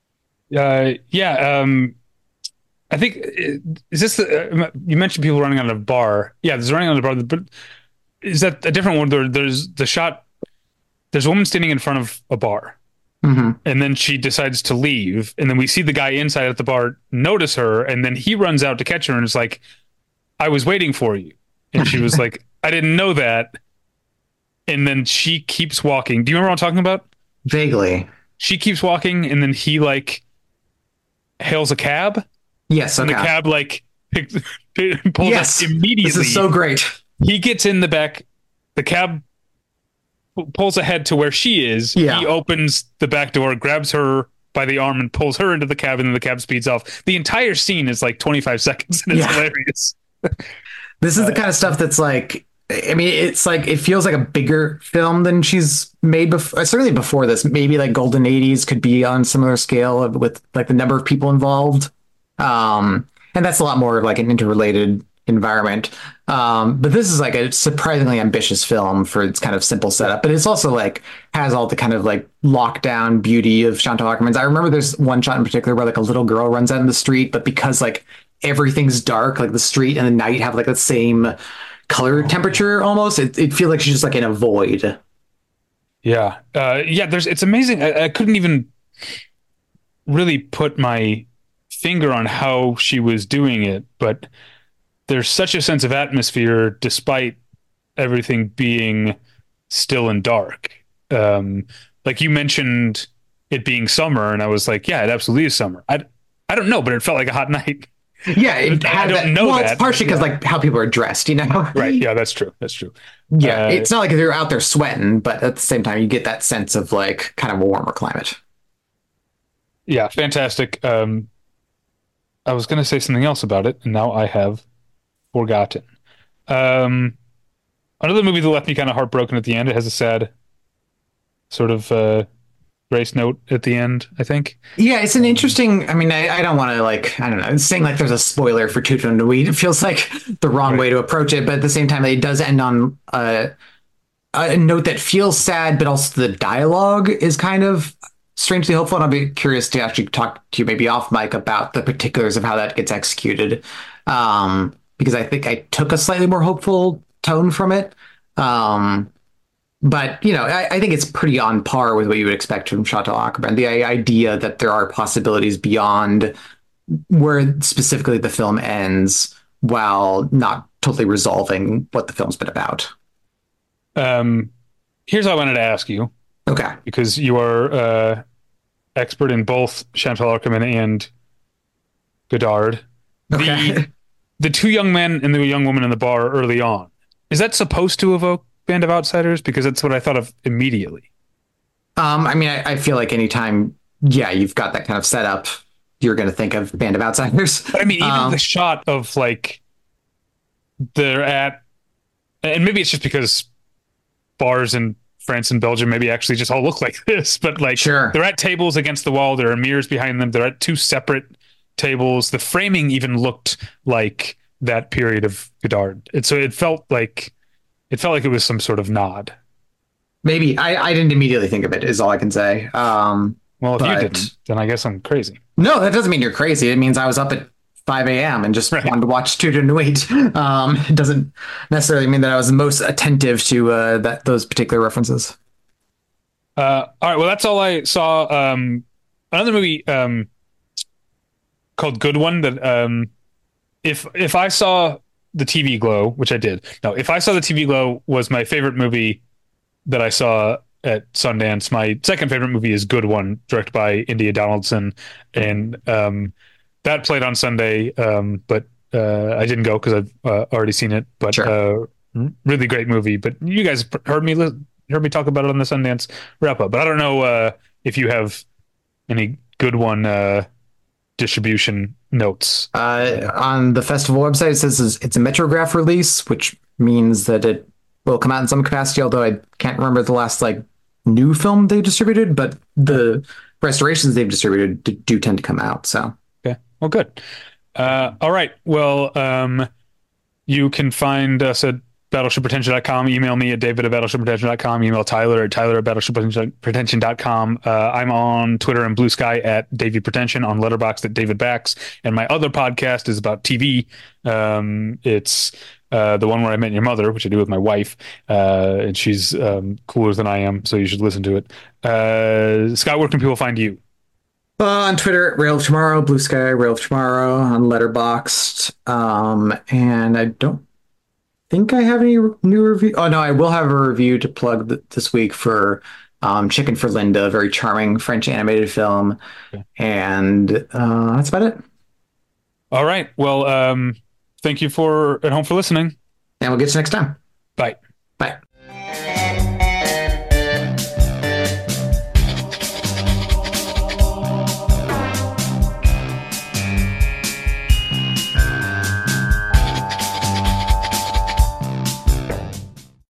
I think is this you mentioned people running out of a bar. Yeah, there's running out of a bar, but is that a different one? There's the shot. There's a woman standing in front of a bar, and then she decides to leave, and then we see the guy inside at the bar notice her, and then he runs out to catch her, and it's like, "I was waiting for you," and she was like, "I didn't know that," and then she keeps walking. Do you remember what I'm talking about? Vaguely. She keeps walking, and then he like hails a cab. Yes, and okay. the cab like pulls up immediately. This is so great. He gets in the back. The cab pulls ahead to where she is. Yeah. He opens the back door, grabs her by the arm, and pulls her into the cab, and then the cab speeds off. The entire scene is like 25 seconds, and it's hilarious. This is the kind of stuff that's like, I mean, it's like, it feels like a bigger film than she's made before. Certainly before this, maybe like Golden 80s could be on similar scale with like the number of people involved. And that's a lot more of like an interrelated environment. But this is like a surprisingly ambitious film for its kind of simple setup, but it's also like has all the kind of like lockdown beauty of Chantal Akerman's. I remember there's one shot in particular where like a little girl runs out in the street, but because like everything's dark, like the street and the night have like the same color temperature almost, it feels like she's just like in a void. It's amazing. I couldn't even really put my finger on how she was doing it, but there's such a sense of atmosphere despite everything being still and dark. Like you mentioned it being summer, and I was like, yeah, it absolutely is summer. I don't know, but it felt like a hot night. Yeah, it I had don't that. know Well, that, it's partially because yeah. like how people are dressed, you know? Right. Yeah, that's true. That's true. Yeah, Uh, it's not like they're out there sweating, but at the same time, you get that sense of like kind of a warmer climate. yeah, fantastic. I was going to say something else about it, and now I have forgotten. Um, Another movie that left me kind of heartbroken at the end. It has a sad sort of grace note at the end, I think. Yeah, it's an interesting. I mean, I don't want to like I don't know saying like there's a spoiler for Tooth and the Weed. It feels like the wrong Right. way to approach it, but at the same time, it does end on a note that feels sad, but also the dialogue is kind of strangely hopeful. And I'll be curious to actually talk to you maybe off mic about the particulars of how that gets executed, because I think I took a slightly more hopeful tone from it. Um, but you know, I think it's pretty on par with what you would expect from Chateau Ackerman. The idea that there are possibilities beyond where specifically the film ends, while not totally resolving what the film's been about. Um, Here's what I wanted to ask you, Okay. because you are expert in both Chantal Akerman and Godard. Okay. The two young men and the young woman in the bar early on, is that supposed to evoke Band of Outsiders? Because that's what I thought of immediately. I mean, I feel like anytime, yeah, you've got that kind of setup, you're going to think of Band of Outsiders. But I mean, even the shot of like they're at, and maybe it's just because bars in France and Belgium maybe actually just all look like this, but like Sure. they're at tables against the wall. There are mirrors behind them. They're at two separate tables. The framing even looked like that period of Godard. So it felt like it was some sort of nod. Maybe I didn't immediately think of it, is all I can say. Well, if you But- didn't, then I guess I'm crazy. No, that doesn't mean you're crazy. It means I was up at 5 a.m. and just Right. wanted to watch Tudor and Wait. It doesn't necessarily mean that I was most attentive to those particular references. All right. Well, that's all I saw. Another movie called Good One that if I saw the TV Glow, which I did. No, if I saw the TV Glow was my favorite movie that I saw at Sundance. My second favorite movie is Good One, directed by India Donaldson, and that played on Sunday. But I didn't go because I've already seen it. But Sure. really great movie. But you guys heard me talk about it on the Sundance wrap up. But I don't know if you have any Good One distribution notes. On the festival website, it says it's a Metrograph release, which means that it will come out in some capacity, although I can't remember the last like new film they distributed, but the restorations they've distributed do tend to come out. So Okay. Well, good. All right. Well, you can find us at battleshippretension.com. Email me at david@battleshippretension.com. Email Tyler at tyler@battleshippretension.com. I'm on Twitter and Blue Sky at David Pretension, on Letterboxd at David Bax. And my other podcast is about TV. It's the one where I met your mother, which I do with my wife. And she's cooler than I am, so you should listen to it. Scott, where can people find you? on Twitter, Rail of Tomorrow, Blue Sky, Rail of Tomorrow, on Letterboxd. And I don't think I have any new review. Oh no, I will have a review to plug this week for Chicken for Linda, a very charming French animated film. Okay. And that's about it. All right. Well, thank you at home for listening. And we'll get you next time. Bye. Bye.